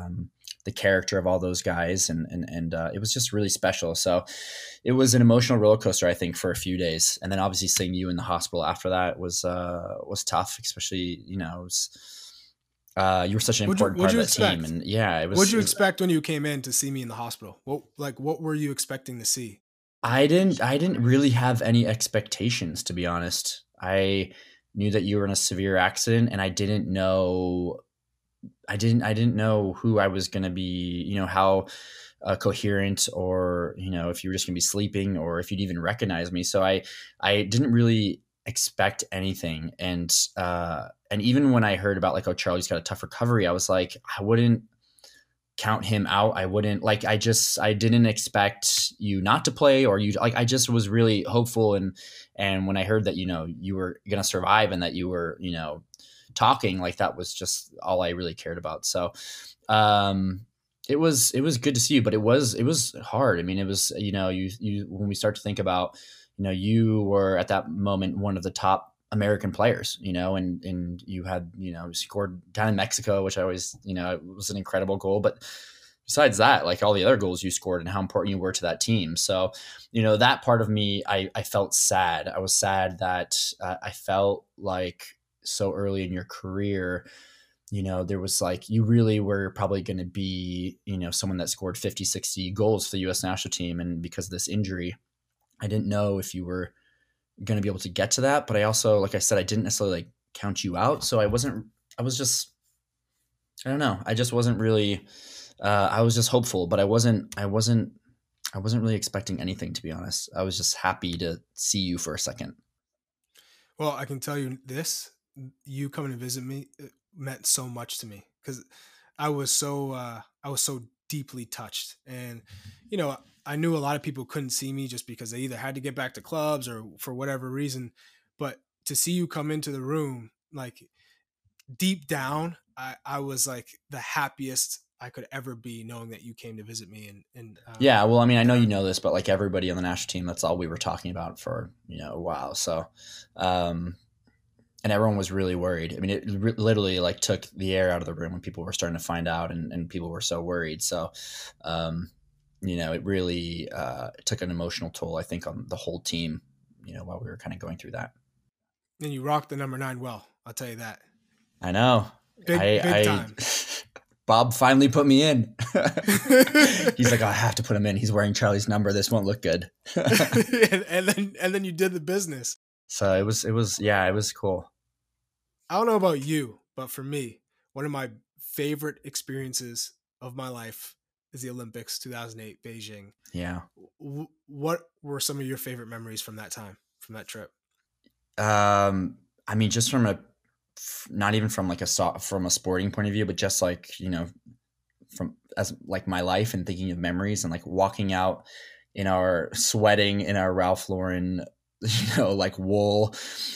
the character of all those guys, and it was just really special. So it was an emotional roller coaster, I think, for a few days, and then obviously seeing you in the hospital after that was tough, especially you were such an important part of that team, and yeah, it was. What did you expect when you came in to see me in the hospital? What were you expecting to see? I didn't really have any expectations, to be honest. I knew that you were in a severe accident, and I didn't know who I was going to be, how coherent, or, if you were just going to be sleeping, or if you'd even recognize me. So I didn't really expect anything. And even when I heard about like, oh, Charlie's got a tough recovery, I was like, I wouldn't count him out. I wouldn't I didn't expect you not to play, or I just was really hopeful. And when I heard that, you were going to survive, and that you were, talking, like, that was just all I really cared about. So it was good to see you, but it was hard. I mean, it was, you when we start to think about, you were at that moment one of the top American players, and you had, scored down in Mexico, which I always, it was an incredible goal. But besides that, like, all the other goals you scored and how important you were to that team. So, that part of me, I felt sad. I was sad that I felt like so early in your career, there was like, you really were probably going to be, someone that scored 50, 60 goals for the U.S. national team. And because of this injury, I didn't know if you were going to be able to get to that. But I also, like I said, I didn't necessarily like count you out. So I don't know. I just wasn't really, I was just hopeful, but I wasn't really expecting anything, to be honest. I was just happy to see you for a second. Well, I can tell you this, you coming to visit me meant so much to me, because I was so deeply touched. And, I knew a lot of people couldn't see me just because they either had to get back to clubs or for whatever reason, but to see you come into the room, like, deep down, I was like the happiest I could ever be, knowing that you came to visit me. And yeah, well, I mean, I know you know this, but like everybody on the national team, that's all we were talking about for, a while. So, and everyone was really worried. I mean, it literally like took the air out of the room when people were starting to find out, and people were so worried. So, it really took an emotional toll, I think, on the whole team, while we were kind of going through that. And you rocked the number 9 well, I'll tell you that. I know. Big time. Bob finally put me in. He's like, oh, I have to put him in. He's wearing Charlie's number. This won't look good. and then you did the business. So it was cool. I don't know about you, but for me, one of my favorite experiences of my life is the Olympics 2008 Beijing. Yeah. What were some of your favorite memories from that time, from that trip? I mean, just not even from like from a sporting point of view, but just like, from as like my life and thinking of memories, and like walking out sweating in our Ralph Lauren, like wool,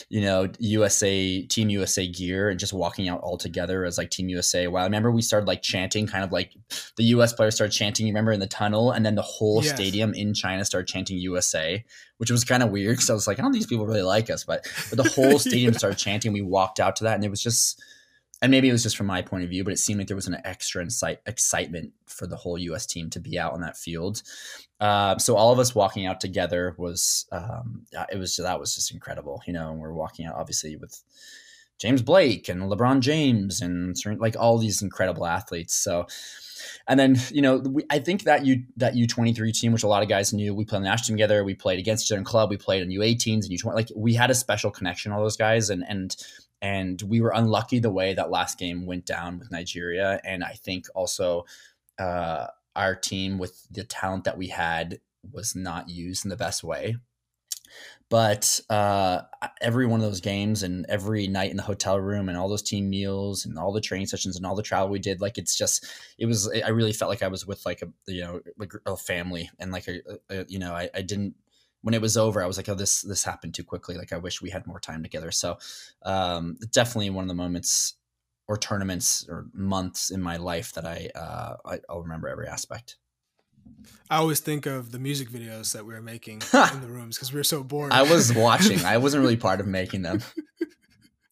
Team USA gear, and just walking out all together as like Team USA. Well, I remember we started like chanting, kind of like the US players started chanting, you remember, in the tunnel, and then the whole stadium in China started chanting USA, which was kind of weird, because I was like, I don't think these people really like us, but the whole stadium started chanting. We walked out to that, and it was just, and maybe it was just from my point of view, but it seemed like there was an extra excitement for the whole US team to be out on that field. So all of us walking out together was, that was just incredible, and we're walking out obviously with James Blake and LeBron James and like all these incredible athletes. So, and then, I think that U23 team, which a lot of guys knew, we played on the national team together. We played against each other in club. We played in U18s and U20. Like, we had a special connection, all those guys. And we were unlucky the way that last game went down with Nigeria. And I think also our team, with the talent that we had, was not used in the best way. But every one of those games and every night in the hotel room and all those team meals and all the training sessions and all the travel we did, like, I really felt like I was with like a family, and like I didn't, when it was over, I was like, oh, this happened too quickly. Like, I wish we had more time together. So definitely one of the moments or tournaments or months in my life that I'll remember every aspect. I always think of the music videos that we were making in the rooms, because we were so bored. I was watching. I wasn't really part of making them.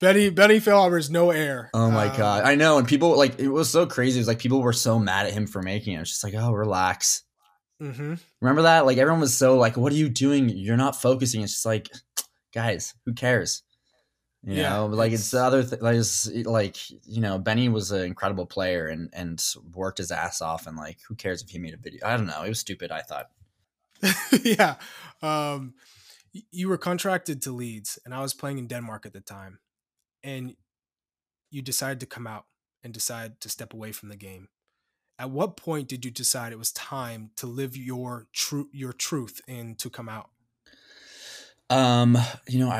Benny Feilhaber's no air. Oh my God. I know. And people like, it was so crazy. It was like people were so mad at him for making it. It's just like, oh, relax. Mm-hmm. Remember that? Like everyone was so like, what are you doing? You're not focusing. It's just like, guys, who cares? You know, like it's the other like, you know, Benny was an incredible player and worked his ass off. And like, who cares if he made a video? I don't know. It was stupid, I thought. Yeah. You were contracted to Leeds, and I was playing in Denmark at the time. And you decided to come out and decide to step away from the game. At what point did you decide it was time to live your truth and to come out? You know,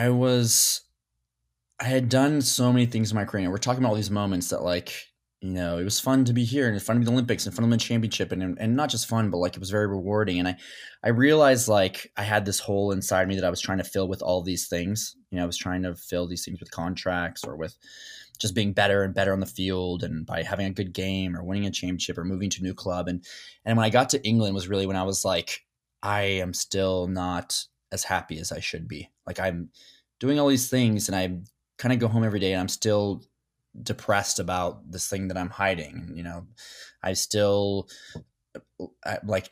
I had done so many things in my career. We're talking about all these moments that like, you know, it was fun to be here and fun to be the Olympics and fun to win the championship and not just fun, but like it was very rewarding. And I realized like I had this hole inside me that I was trying to fill with all these things. You know, I was trying to fill these things with contracts or with just being better and better on the field and by having a good game or winning a championship or moving to a new club. And when I got to England was really when I was like, I am still not as happy as I should be. Like I'm doing all these things and I kind of go home every day and I'm still depressed about this thing that I'm hiding. You know, I still like,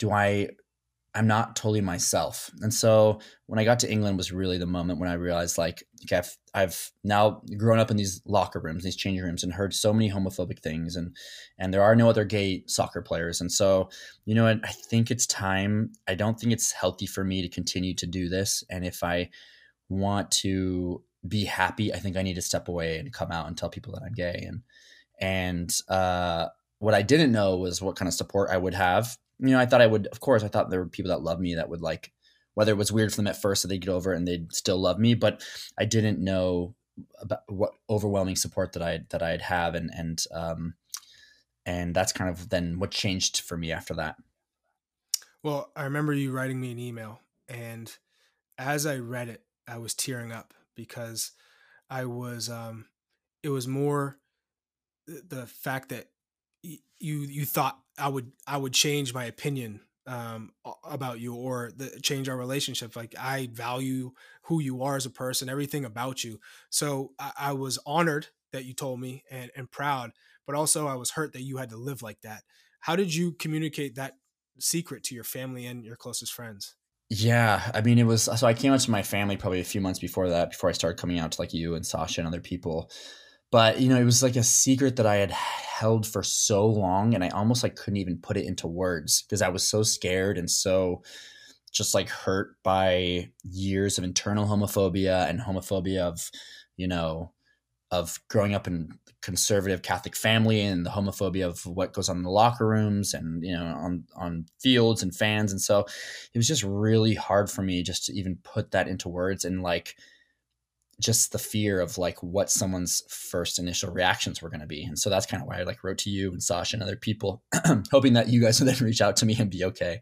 I'm not totally myself. And so when I got to England was really the moment when I realized like, okay, I've now grown up in these locker rooms, these changing rooms and heard so many homophobic things and there are no other gay soccer players. And so, you know, I think it's time. I don't think it's healthy for me to continue to do this. And if I want to be happy, I think I need to step away and come out and tell people that I'm gay. And what I didn't know was what kind of support I would have. You know, I thought there were people that love me that would like, whether it was weird for them at first that they'd get over it and they'd still love me, but I didn't know about what overwhelming support that I'd have. And that's kind of then what changed for me after that. Well, I remember you writing me an email, and as I read it, I was tearing up because I was, it was more the fact that you thought I would change my opinion about you or change our relationship. Like I value who you are as a person, everything about you. So I was honored that you told me and proud, but also I was hurt that you had to live like that. How did you communicate that secret to your family and your closest friends? Yeah. I mean, so I came out to my family probably a few months before that, before I started coming out to like you and Sasha and other people. But, you know, it was like a secret that I had held for so long and I almost like couldn't even put it into words because I was so scared and so just like hurt by years of internal homophobia and homophobia of, you know, of growing up in conservative Catholic family and the homophobia of what goes on in the locker rooms and, you know, on fields and fans. And so it was just really hard for me just to even put that into words and like, just the fear of like what someone's first initial reactions were going to be. And so that's kind of why I like wrote to you and Sasha and other people, hoping that you guys would then reach out to me and be okay.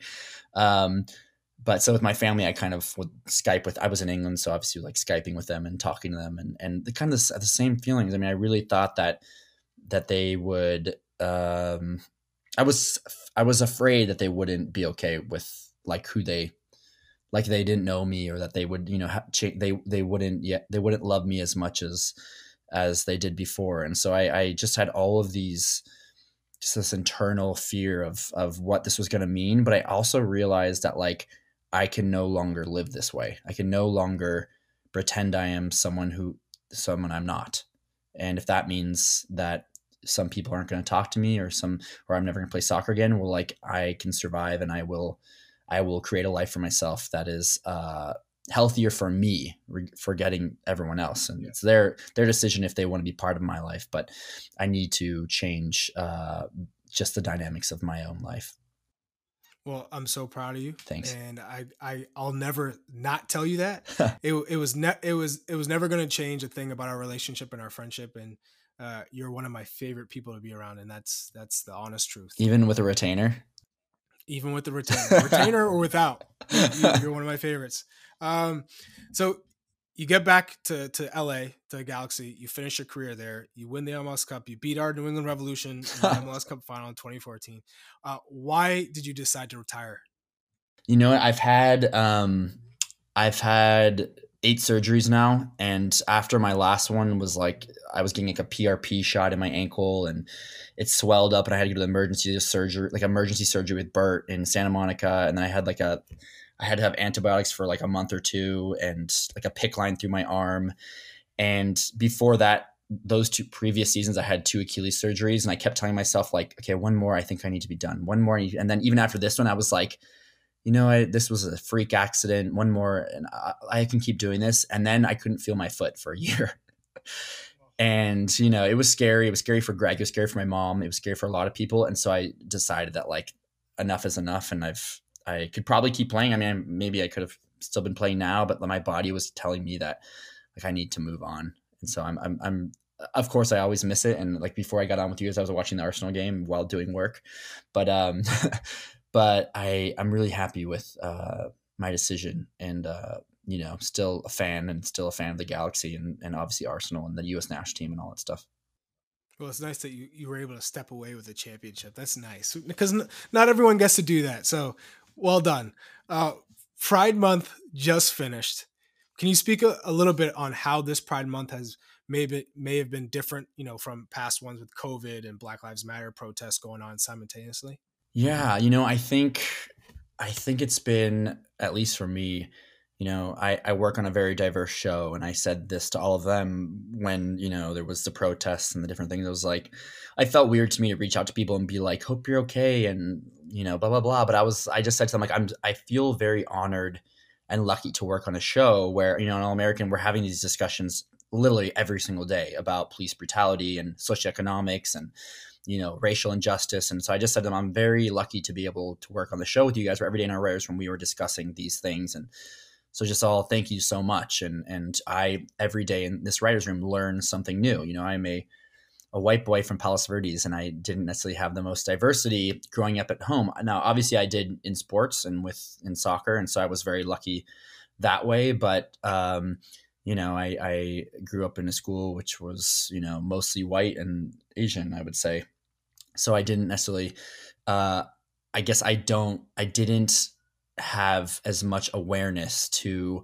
But so with my family, I kind of would Skype with, I was in England. So obviously like Skyping with them and talking to them and the kind of the same feelings. I mean, I really thought that they would, I was afraid that they wouldn't be okay with like who they didn't know me or that they would, you know, they wouldn't love me as much as they did before. And so I just had all of these, just this internal fear of what this was going to mean. But I also realized that like, I can no longer live this way. I can no longer pretend I am someone I'm not. And if that means that some people aren't going to talk to me or I'm never going to play soccer again, well, like I can survive and I will create a life for myself that is healthier for me, forgetting everyone else. And it's their decision if they want to be part of my life. But I need to change just the dynamics of my own life. Well, I'm so proud of you. Thanks. And I'll never not tell you that. it was never going to change a thing about our relationship and our friendship. And you're one of my favorite people to be around. And that's the honest truth. Even with a retainer? Even with the retainer or without, you're one of my favorites. So you get back to LA, to Galaxy, you finish your career there, you win the MLS Cup, you beat our New England Revolution in the MLS Cup final in 2014. Why did you decide to retire? You know, I've had 8 surgeries now. And after my last one was like, I was getting like a PRP shot in my ankle and it swelled up and I had to go to the emergency surgery with Bert in Santa Monica. And then I had to have antibiotics for like a month or two and like a PICC line through my arm. And before that, those 2 previous seasons, I had 2 Achilles surgeries and I kept telling myself like, okay, one more, I think I need to be done. One more. And then even after this one, I was like, this was a freak accident, one more, and I can keep doing this. And then I couldn't feel my foot for a year. And, it was scary. It was scary for Greg. It was scary for my mom. It was scary for a lot of people. And so I decided that like enough is enough. And I could probably keep playing. I mean, maybe I could have still been playing now, but my body was telling me that like I need to move on. And so I'm of course I always miss it. And like before I got on with you guys, I was watching the Arsenal game while doing work, but but I'm really happy with my decision and still a fan of the Galaxy and obviously Arsenal and the US national team and all that stuff. Well, it's nice that you were able to step away with the championship. That's nice because not everyone gets to do that. So well done. Pride Month just finished. Can you speak a little bit on how this Pride Month may have been different, from past ones with COVID and Black Lives Matter protests going on simultaneously? Yeah, I think it's been, at least for me, I work on a very diverse show, and I said this to all of them when, there was the protests and the different things. It was like, I felt weird to me to reach out to people and be like, hope you're okay. And, blah, blah, blah. But I just said to them, like, I feel very honored and lucky to work on a show where, in All American, we're having these discussions literally every single day about police brutality and socioeconomics and, racial injustice. And so I just said to them, I'm very lucky to be able to work on the show with you guys for Every Day in Our Rares when we were discussing these things. And so just all thank you so much. And I, every day in this writer's room, learn something new. I'm a white boy from Palos Verdes, and I didn't necessarily have the most diversity growing up at home. Now, obviously I did in sports and in soccer. And so I was very lucky that way. But, I grew up in a school which was, mostly white and Asian, I would say. So I didn't necessarily, I guess I didn't have as much awareness to,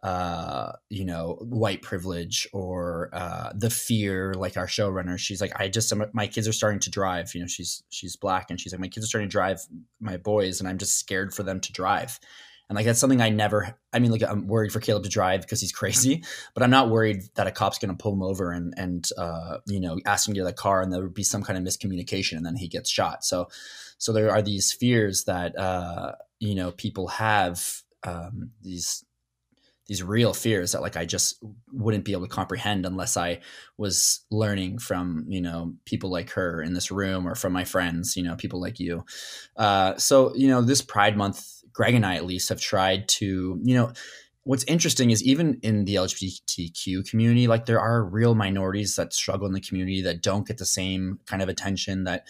white privilege or the fear. Like our showrunner, she's like, my kids are starting to drive. She's Black, and she's like, my kids are starting to drive my boys, and I'm just scared for them to drive. And like, that's something I'm worried for Caleb to drive because he's crazy, but I'm not worried that a cop's going to pull him over and ask him to get the car and there would be some kind of miscommunication and then he gets shot. So there are these fears that, people have, these real fears that like, I just wouldn't be able to comprehend unless I was learning from, people like her in this room or from my friends, people like you. So this Pride Month, Greg and I at least have tried to, what's interesting is even in the LGBTQ community, like there are real minorities that struggle in the community that don't get the same kind of attention that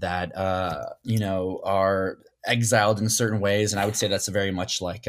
are exiled in certain ways. And I would say that's very much like,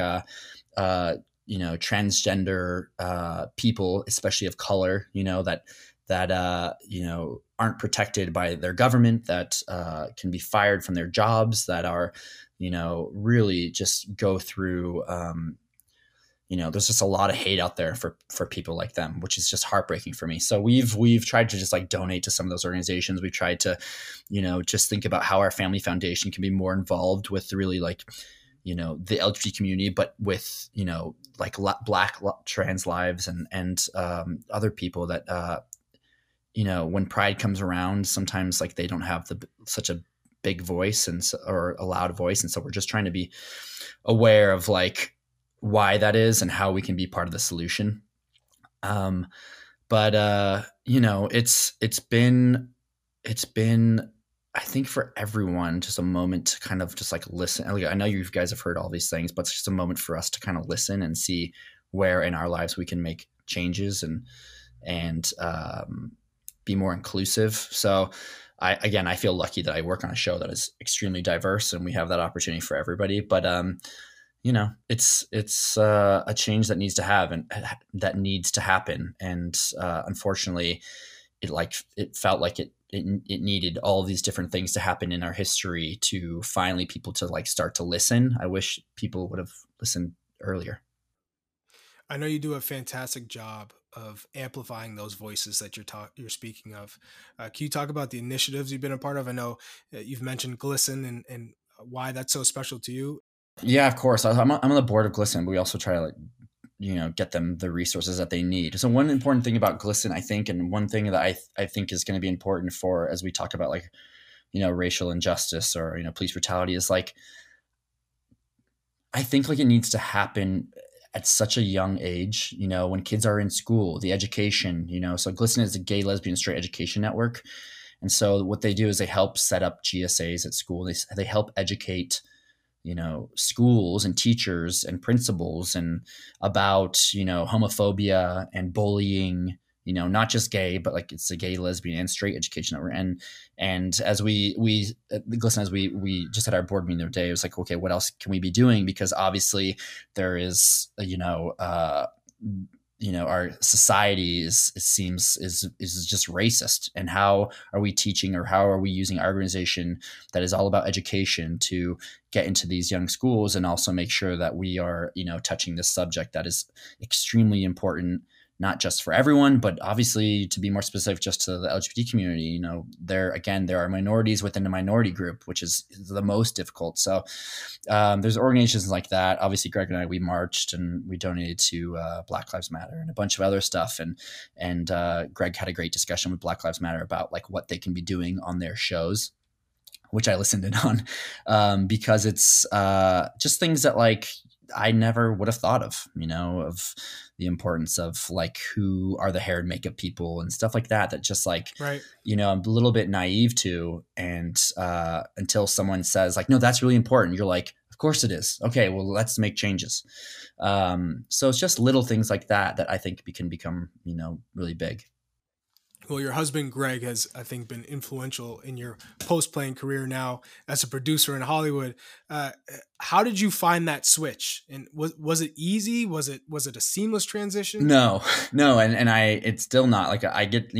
transgender people, especially of color, that aren't protected by their government, that can be fired from their jobs, that are, really just go through, there's just a lot of hate out there for people like them, which is just heartbreaking for me. So we've tried to just like donate to some of those organizations. We tried to, just think about how our family foundation can be more involved with really like, the LGBT community, but with, like Black trans lives and other people that, when Pride comes around, sometimes like they don't have such a big voice or a loud voice. And so we're just trying to be aware of like why that is and how we can be part of the solution. It's been, I think for everyone, just a moment to kind of just like listen. I know you guys have heard all these things, but it's just a moment for us to kind of listen and see where in our lives we can make changes and be more inclusive. So I feel lucky that I work on a show that is extremely diverse and we have that opportunity for everybody. But, it's a change that needs to happen. And unfortunately, it felt like it needed all these different things to happen in our history to finally people to like start to listen. I wish people would have listened earlier. I know you do a fantastic job of amplifying those voices that you're speaking of. Can you talk about the initiatives you've been a part of? I know you've mentioned Glisten and why that's so special to you. Yeah, of course. I'm on the board of Glisten, but we also try to get them the resources that they need. So one important thing about Glisten, I think, and one thing that I think is going to be important for as we talk about like, racial injustice or, police brutality is like, I think like it needs to happen at such a young age, when kids are in school, the education, so Glisten is a gay, lesbian, straight education network. And so what they do is they help set up GSAs at school. They help educate schools and teachers and principals and about, homophobia and bullying, not just gay, but like it's a gay, lesbian, and straight education network. And as we listen, as we just had our board meeting the other day, it was like, okay, what else can we be doing? Because obviously there is, our society is just racist. And how are we teaching, or how are we using our organization that is all about education to get into these young schools and also make sure that we are, touching this subject that is extremely important, not just for everyone, but obviously, to be more specific, just to the LGBT community. There are minorities within a minority group, which is the most difficult. So there's organizations like that. Obviously, Greg and I, we marched and we donated to Black Lives Matter and a bunch of other stuff. And Greg had a great discussion with Black Lives Matter about like what they can be doing on their shows, which I listened in on because it's just things that like I never would have thought of, of the importance of like who are the hair and makeup people and stuff like that just like, right. I'm a little bit naive to. And until someone says like, no, that's really important. You're like, of course it is. Okay, well, let's make changes. So it's just little things like that I think can become, really big. Well, your husband, Greg, has, I think, been influential in your post-playing career now as a producer in Hollywood. How did you find that switch? And was it easy? Was it a seamless transition? No. And it's still not. Like I get,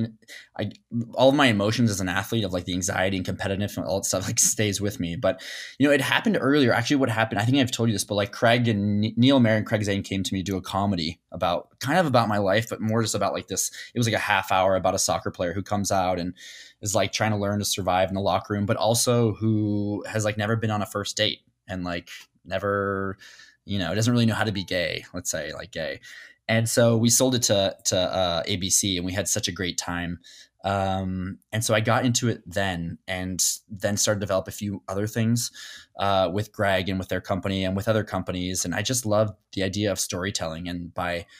all of my emotions as an athlete of like the anxiety and competitiveness and all that stuff like stays with me. But, it happened earlier. Actually, what happened, I think I've told you this, but like Craig and Neil Mayer and Craig Zane came to me to do a comedy about my life, but more just about like this. It was like a half hour about a soccer player who comes out and is like trying to learn to survive in the locker room, but also who has like never been on a first date and like never, doesn't really know how to be gay, let's say like gay. And so we sold it to ABC and we had such a great time. And so I got into it then and then started to develop a few other things with Greg and with their company and with other companies. And I just loved the idea of storytelling and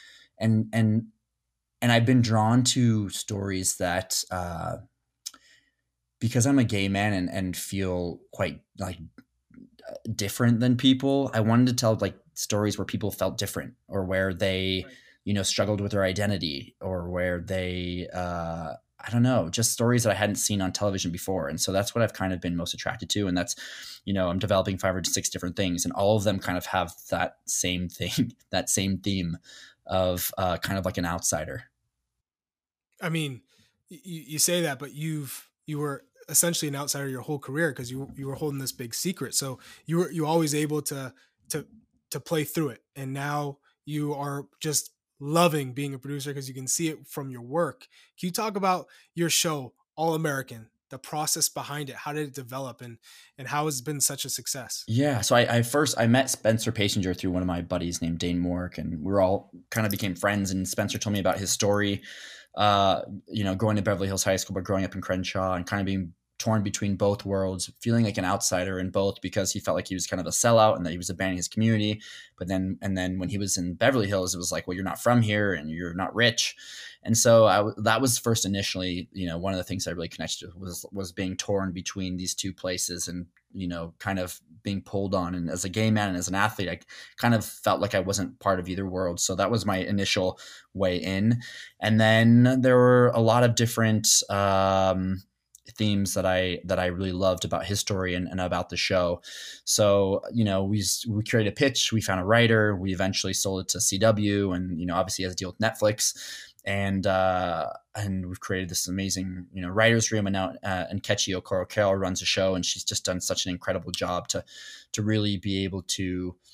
I've been drawn to stories that because I'm a gay man and feel quite like different than people, I wanted to tell like stories where people felt different or where they, struggled with their identity or where they, I don't know, just stories that I hadn't seen on television before. And so that's what I've kind of been most attracted to. And that's, I'm developing 5 or 6 different things and all of them kind of have that same thing, that same theme of kind of like an outsider. I mean, you say that, but you were essentially an outsider your whole career because you were holding this big secret. So you were always able to play through it. And now you are just loving being a producer because you can see it from your work. Can you talk about your show, All American, the process behind it? How did it develop and how has it been such a success? Yeah. So I met Spencer Pasinger through one of my buddies named Dane Mork, and we're all kind of became friends. And Spencer told me about his story, going to Beverly Hills High School, but growing up in Crenshaw and kind of being torn between both worlds, feeling like an outsider in both because he felt like he was kind of a sellout and that he was abandoning his community. But then when he was in Beverly Hills, it was like, well, you're not from here and you're not rich. And so that was first initially, one of the things I really connected to was being torn between these two places and, kind of being pulled on. And as a gay man and as an athlete, I kind of felt like I wasn't part of either world. So that was my initial way in. And then there were a lot of different, themes that I really loved about his story and about the show. So, we created a pitch, we found a writer, we eventually sold it to CW and, obviously has a deal with Netflix and we've created this amazing, writer's room and now, and Nkechi Okoro runs the show and she's just done such an incredible job to really be able to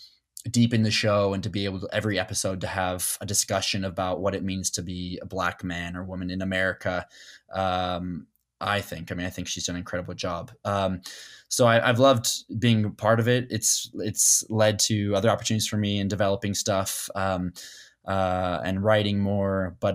deep in the show and to be able to every episode to have a discussion about what it means to be a Black man or woman in America. I think she's done an incredible job. So I've loved being part of it. It's led to other opportunities for me in developing stuff and writing more. But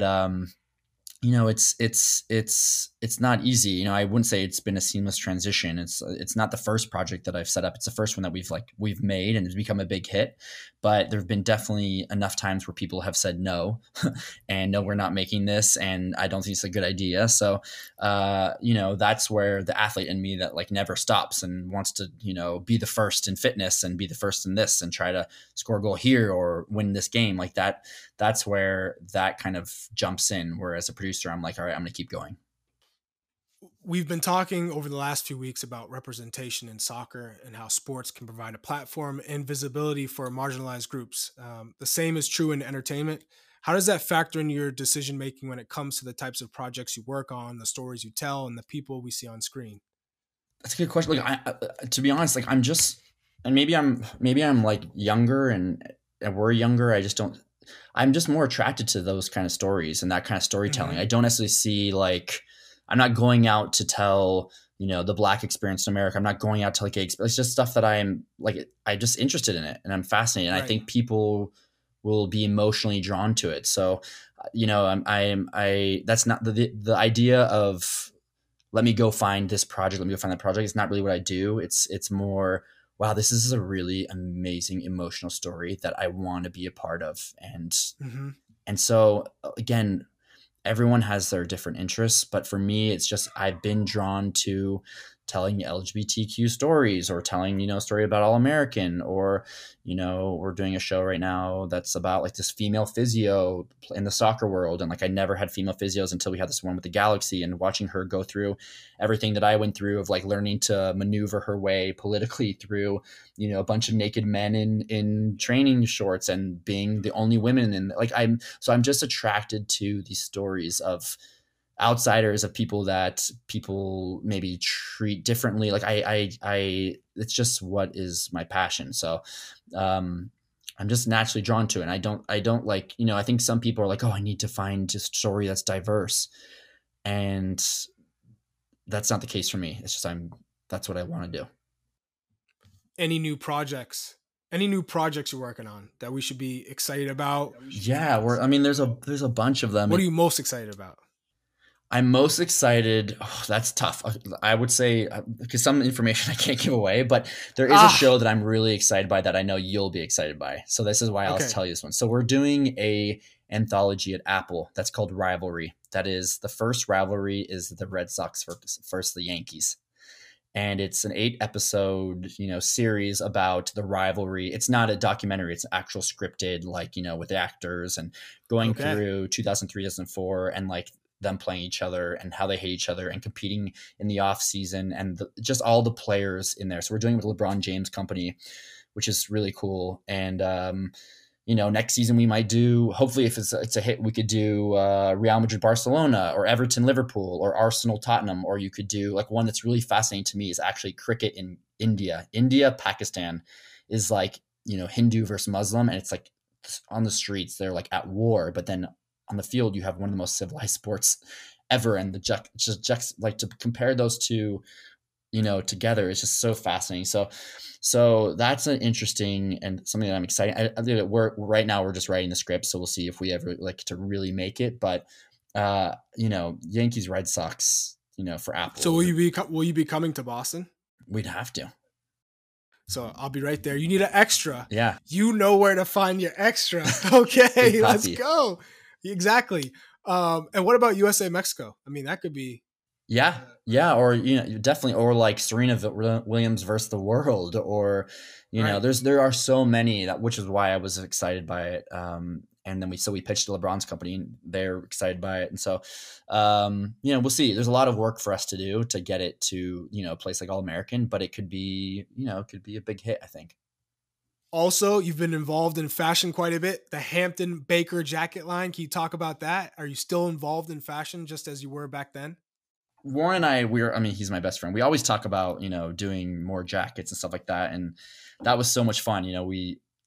it's not easy. I wouldn't say it's been a seamless transition. It's not the first project that I've set up. It's the first one that we've made and it's become a big hit. But there've been definitely enough times where people have said no, and no, we're not making this, and I don't think it's a good idea. So, that's where the athlete in me that never stops and wants to, be the first in fitness and be the first in this and try to score a goal here or win this game like that. That's where that kind of jumps in. Where as a producer, I'm like, all right, I'm going to keep going. We've been talking over the last few weeks about representation in soccer and how sports can provide a platform and visibility for marginalized groups. The same is true in entertainment. How does that factor in your decision making when it comes to the types of projects you work on, the stories you tell, and the people we see on screen? That's a good question. To be honest, I'm just, and maybe I'm younger and we're younger. I'm just more attracted to those kind of stories and that kind of storytelling. Mm-hmm. I don't necessarily see I'm not going out to tell, the Black experience in America. I'm not going out to it's just stuff that I'm just interested in it and I'm fascinated. Right. And I think people will be emotionally drawn to it. So, that's not the idea of let me go find this project. Let me go find that project. It's not really what I do. It's more, wow, this is a really amazing emotional story that I want to be a part of. And so again, everyone has their different interests, but for me, it's just, I've been drawn to telling LGBTQ stories or telling, a story about All-American or, we're doing a show right now that's about this female physio in the soccer world. And I never had female physios until we had this one with the Galaxy, and watching her go through everything that I went through of learning to maneuver her way politically through, a bunch of naked men in training shorts and being the only women. And I'm just attracted to these stories of outsiders, of people that people maybe treat differently. It's just what is my passion. So, I'm just naturally drawn to it. And I don't I think some people are oh, I need to find a story that's diverse. And that's not the case for me. It's just, that's what I want to do. Any new projects you're working on that we should be excited about? Yeah. There's a bunch of them. What are you most excited about? I'm most excited. Oh, that's tough. I would say, because some information I can't give away, but there is a show that I'm really excited by that I know you'll be excited by. So this is why I'll tell you this one. So we're doing a anthology at Apple that's called Rivalry. That is, the first rivalry is the Red Sox versus the Yankees. And it's an 8-episode, series about the rivalry. It's not a documentary. It's actual scripted, with the actors and going through 2003, 2004 and them playing each other and how they hate each other and competing in the off season and just all the players in there. So we're doing it with LeBron James Company, which is really cool. And, next season we might do, hopefully if it's a hit, we could do Real Madrid, Barcelona, or Everton, Liverpool, or Arsenal, Tottenham, or you could do one that's really fascinating to me is actually cricket in India. Pakistan is Hindu versus Muslim. And it's on the streets, they're at war, but then on the field, you have one of the most civilized sports ever. And to compare those two, together is just so fascinating. So that's an interesting and something that I'm excited. I think that right now we're just writing the script. So we'll see if we ever to really make it, but Yankees, Red Sox, for Apple. So will you be coming to Boston? We'd have to. So I'll be right there. You need an extra. Yeah. You know where to find your extra. Okay, let's go. Exactly. And what about USA Mexico? That could be. Yeah. Or, definitely, or Serena Williams versus the world, or, there are so many which is why I was excited by it. And then we pitched to LeBron's company and they're excited by it. And so, we'll see. There's a lot of work for us to do to get it to, a place like All-American, but it could be, a big hit, I think. Also, you've been involved in fashion quite a bit. The Hampton Baker jacket line. Can you talk about that? Are you still involved in fashion just as you were back then? Warren and he's my best friend. We always talk about, doing more jackets and stuff like that. And that was so much fun.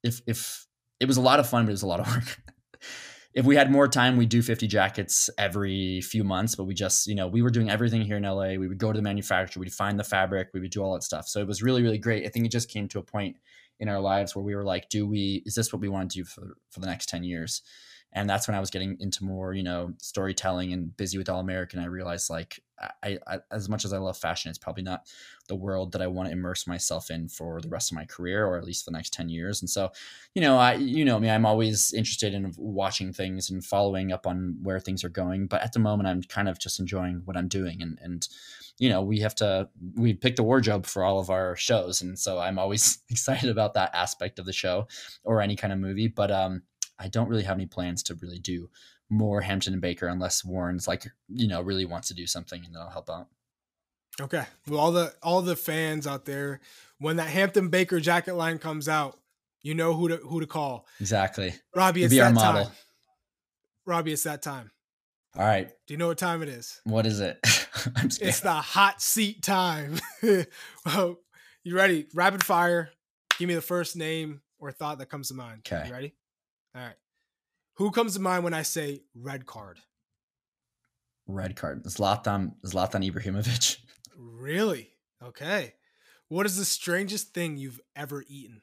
if it was a lot of fun, but it was a lot of work. If we had more time, we'd do 50 jackets every few months, but we just, we were doing everything here in LA. We would go to the manufacturer, we'd find the fabric, we would do all that stuff. So it was really, really great. I think it just came to a point in our lives where we were like, is this what we want to do for the next 10 years? And that's when I was getting into more, storytelling and busy with All American. I realized like, I as much as I love fashion, it's probably not the world that I want to immerse myself in for the rest of my career, or at least the next 10 years. And so, me, I'm always interested in watching things and following up on where things are going. But at the moment, I'm kind of just enjoying what I'm doing. And we picked a wardrobe for all of our shows. And so I'm always excited about that aspect of the show or any kind of movie. But, I don't really have any plans to really do more Hampton and Baker unless Warren's really wants to do something, and then I'll help out. Okay. Well, all the fans out there, when that Hampton Baker jacket line comes out, you know who to call. Exactly. Robbie, it's that time. Robbie, it's that time. All right. Do you know what time it is? What is it? I'm scared. It's the hot seat time. Well, you ready? Rapid fire. Give me the first name or thought that comes to mind. Okay. You ready? All right. Who comes to mind when I say red card? Red card. Zlatan Ibrahimovic. Really? Okay. What is the strangest thing you've ever eaten?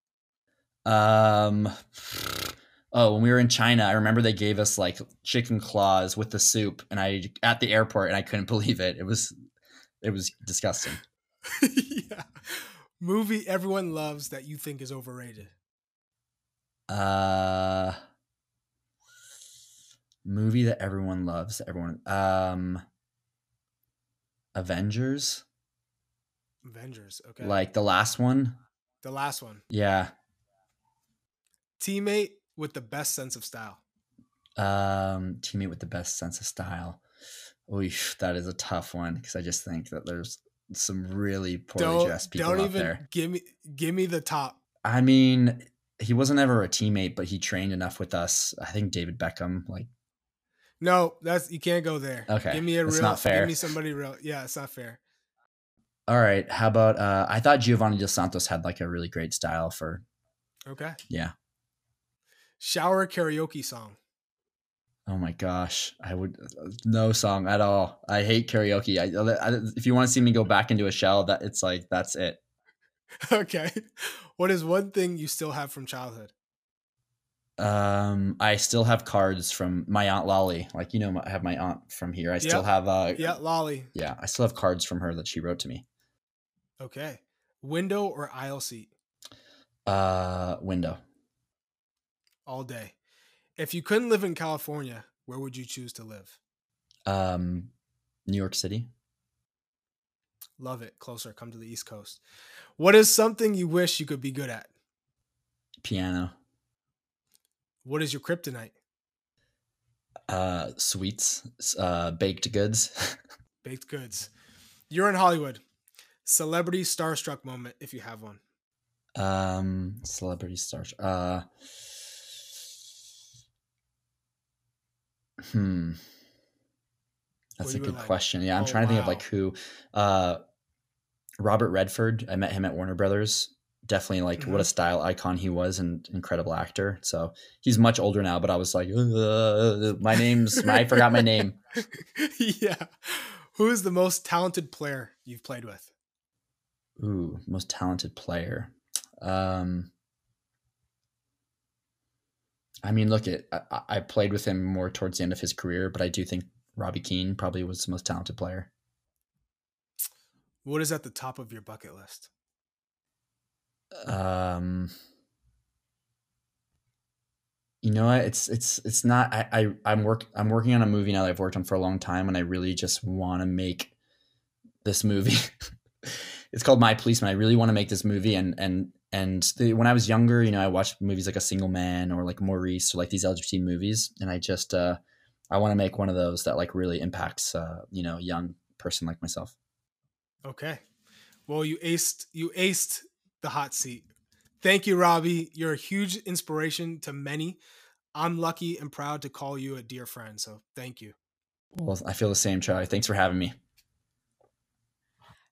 When we were in China, I remember they gave us like chicken claws with the soup, and at the airport, and I couldn't believe it. It was disgusting. Yeah. Movie everyone loves that you think is overrated. Movie that everyone loves. Avengers. Okay. Like the last one. The last one. Yeah. Teammate with the best sense of style. Teammate with the best sense of style. Oof, that is a tough one because I just think that there's some really poorly dressed people out there. Give me the top. I mean, he wasn't ever a teammate, but he trained enough with us. I think David Beckham. No, you can't go there. Okay, give me that's not fair. Give me somebody real. Yeah, it's not fair. All right, how about I thought Giovanni Dos Santos had like a really great style for. Okay. Yeah. Shower karaoke song. Oh my gosh, no song at all. I hate karaoke. If you want to see me go back into a shell, that's it. Okay. What is one thing you still have from childhood? I still have cards from my Aunt Lolly. I have my aunt from here. I still have Lolly. Yeah, I still have cards from her that she wrote to me. Okay. Window or aisle seat? Window. All day. If you couldn't live in California, where would you choose to live? New York City. Love it. Closer. Come to the East Coast. What is something you wish you could be good at? Piano. What is your kryptonite? Sweets. Baked goods. Baked goods. You're in Hollywood. Celebrity starstruck moment, if you have one. Celebrity starstruck. That's a good question. Yeah, I'm trying to think of who. Robert Redford. I met him at Warner Brothers. Definitely what a style icon he was, and incredible actor. So he's much older now, but I was like, I forgot my name. Yeah. Who is the most talented player you've played with? Ooh, most talented player. I mean, I played with him more towards the end of his career, but I do think Robbie Keane probably was the most talented player. What is at the top of your bucket list? You know what? It's not. I'm working on a movie now that I've worked on for a long time, and I really just want to make this movie. It's called My Policeman. I really want to make this movie, when I was younger, I watched movies like A Single Man or like Maurice or like these LGBT movies, and I just I want to make one of those that like really impacts a young person like myself. Okay, well, you aced the hot seat. Thank you, Robbie. You're a huge inspiration to many. I'm lucky and proud to call you a dear friend. So thank you. Well, I feel the same, Charlie. Thanks for having me.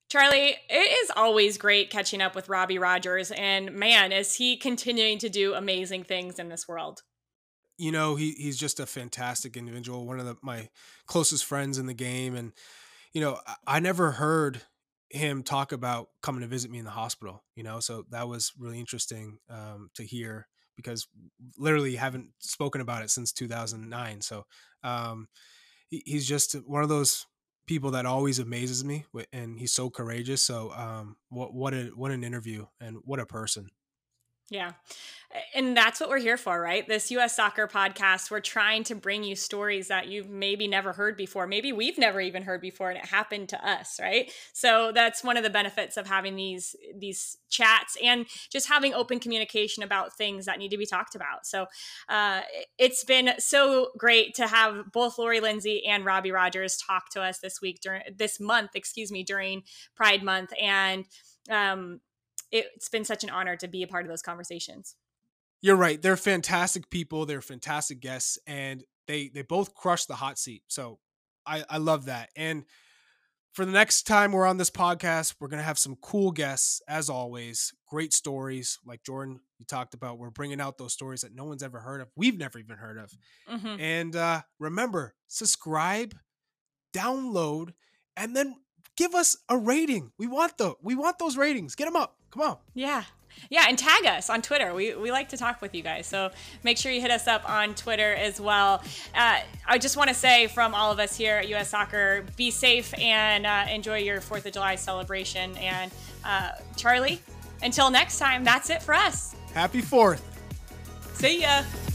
Charlie, it is always great catching up with Robbie Rogers, and man, is he continuing to do amazing things in this world. You know, he's just a fantastic individual, one of my closest friends in the game. And, you know, I never heard him talk about coming to visit me in the hospital, you know, so that was really interesting to hear, because literally haven't spoken about it since 2009. So he's just one of those people that always amazes me, and he's so courageous. So what an interview, and what a person. Yeah. And that's what we're here for, right? This US Soccer podcast, we're trying to bring you stories that you've maybe never heard before. Maybe we've never even heard before, and it happened to us, right? So that's one of the benefits of having these chats and just having open communication about things that need to be talked about. So it's been so great to have both Lori Lindsey and Robbie Rogers talk to us this month, during Pride Month. And it's been such an honor to be a part of those conversations. You're right. They're fantastic people. They're fantastic guests, and they both crush the hot seat. So I love that. And for the next time we're on this podcast, we're going to have some cool guests, as always. Great stories like Jordan, you talked about. We're bringing out those stories that no one's ever heard of. We've never even heard of. Mm-hmm. And remember, subscribe, download, and then give us a rating. We want those ratings. Get them up. Come on. Yeah. Yeah. And tag us on Twitter. We like to talk with you guys. So make sure you hit us up on Twitter as well. I just want to say from all of us here at US Soccer, be safe and enjoy your 4th of July celebration. And Charlie, until next time, that's it for us. Happy 4th. See ya.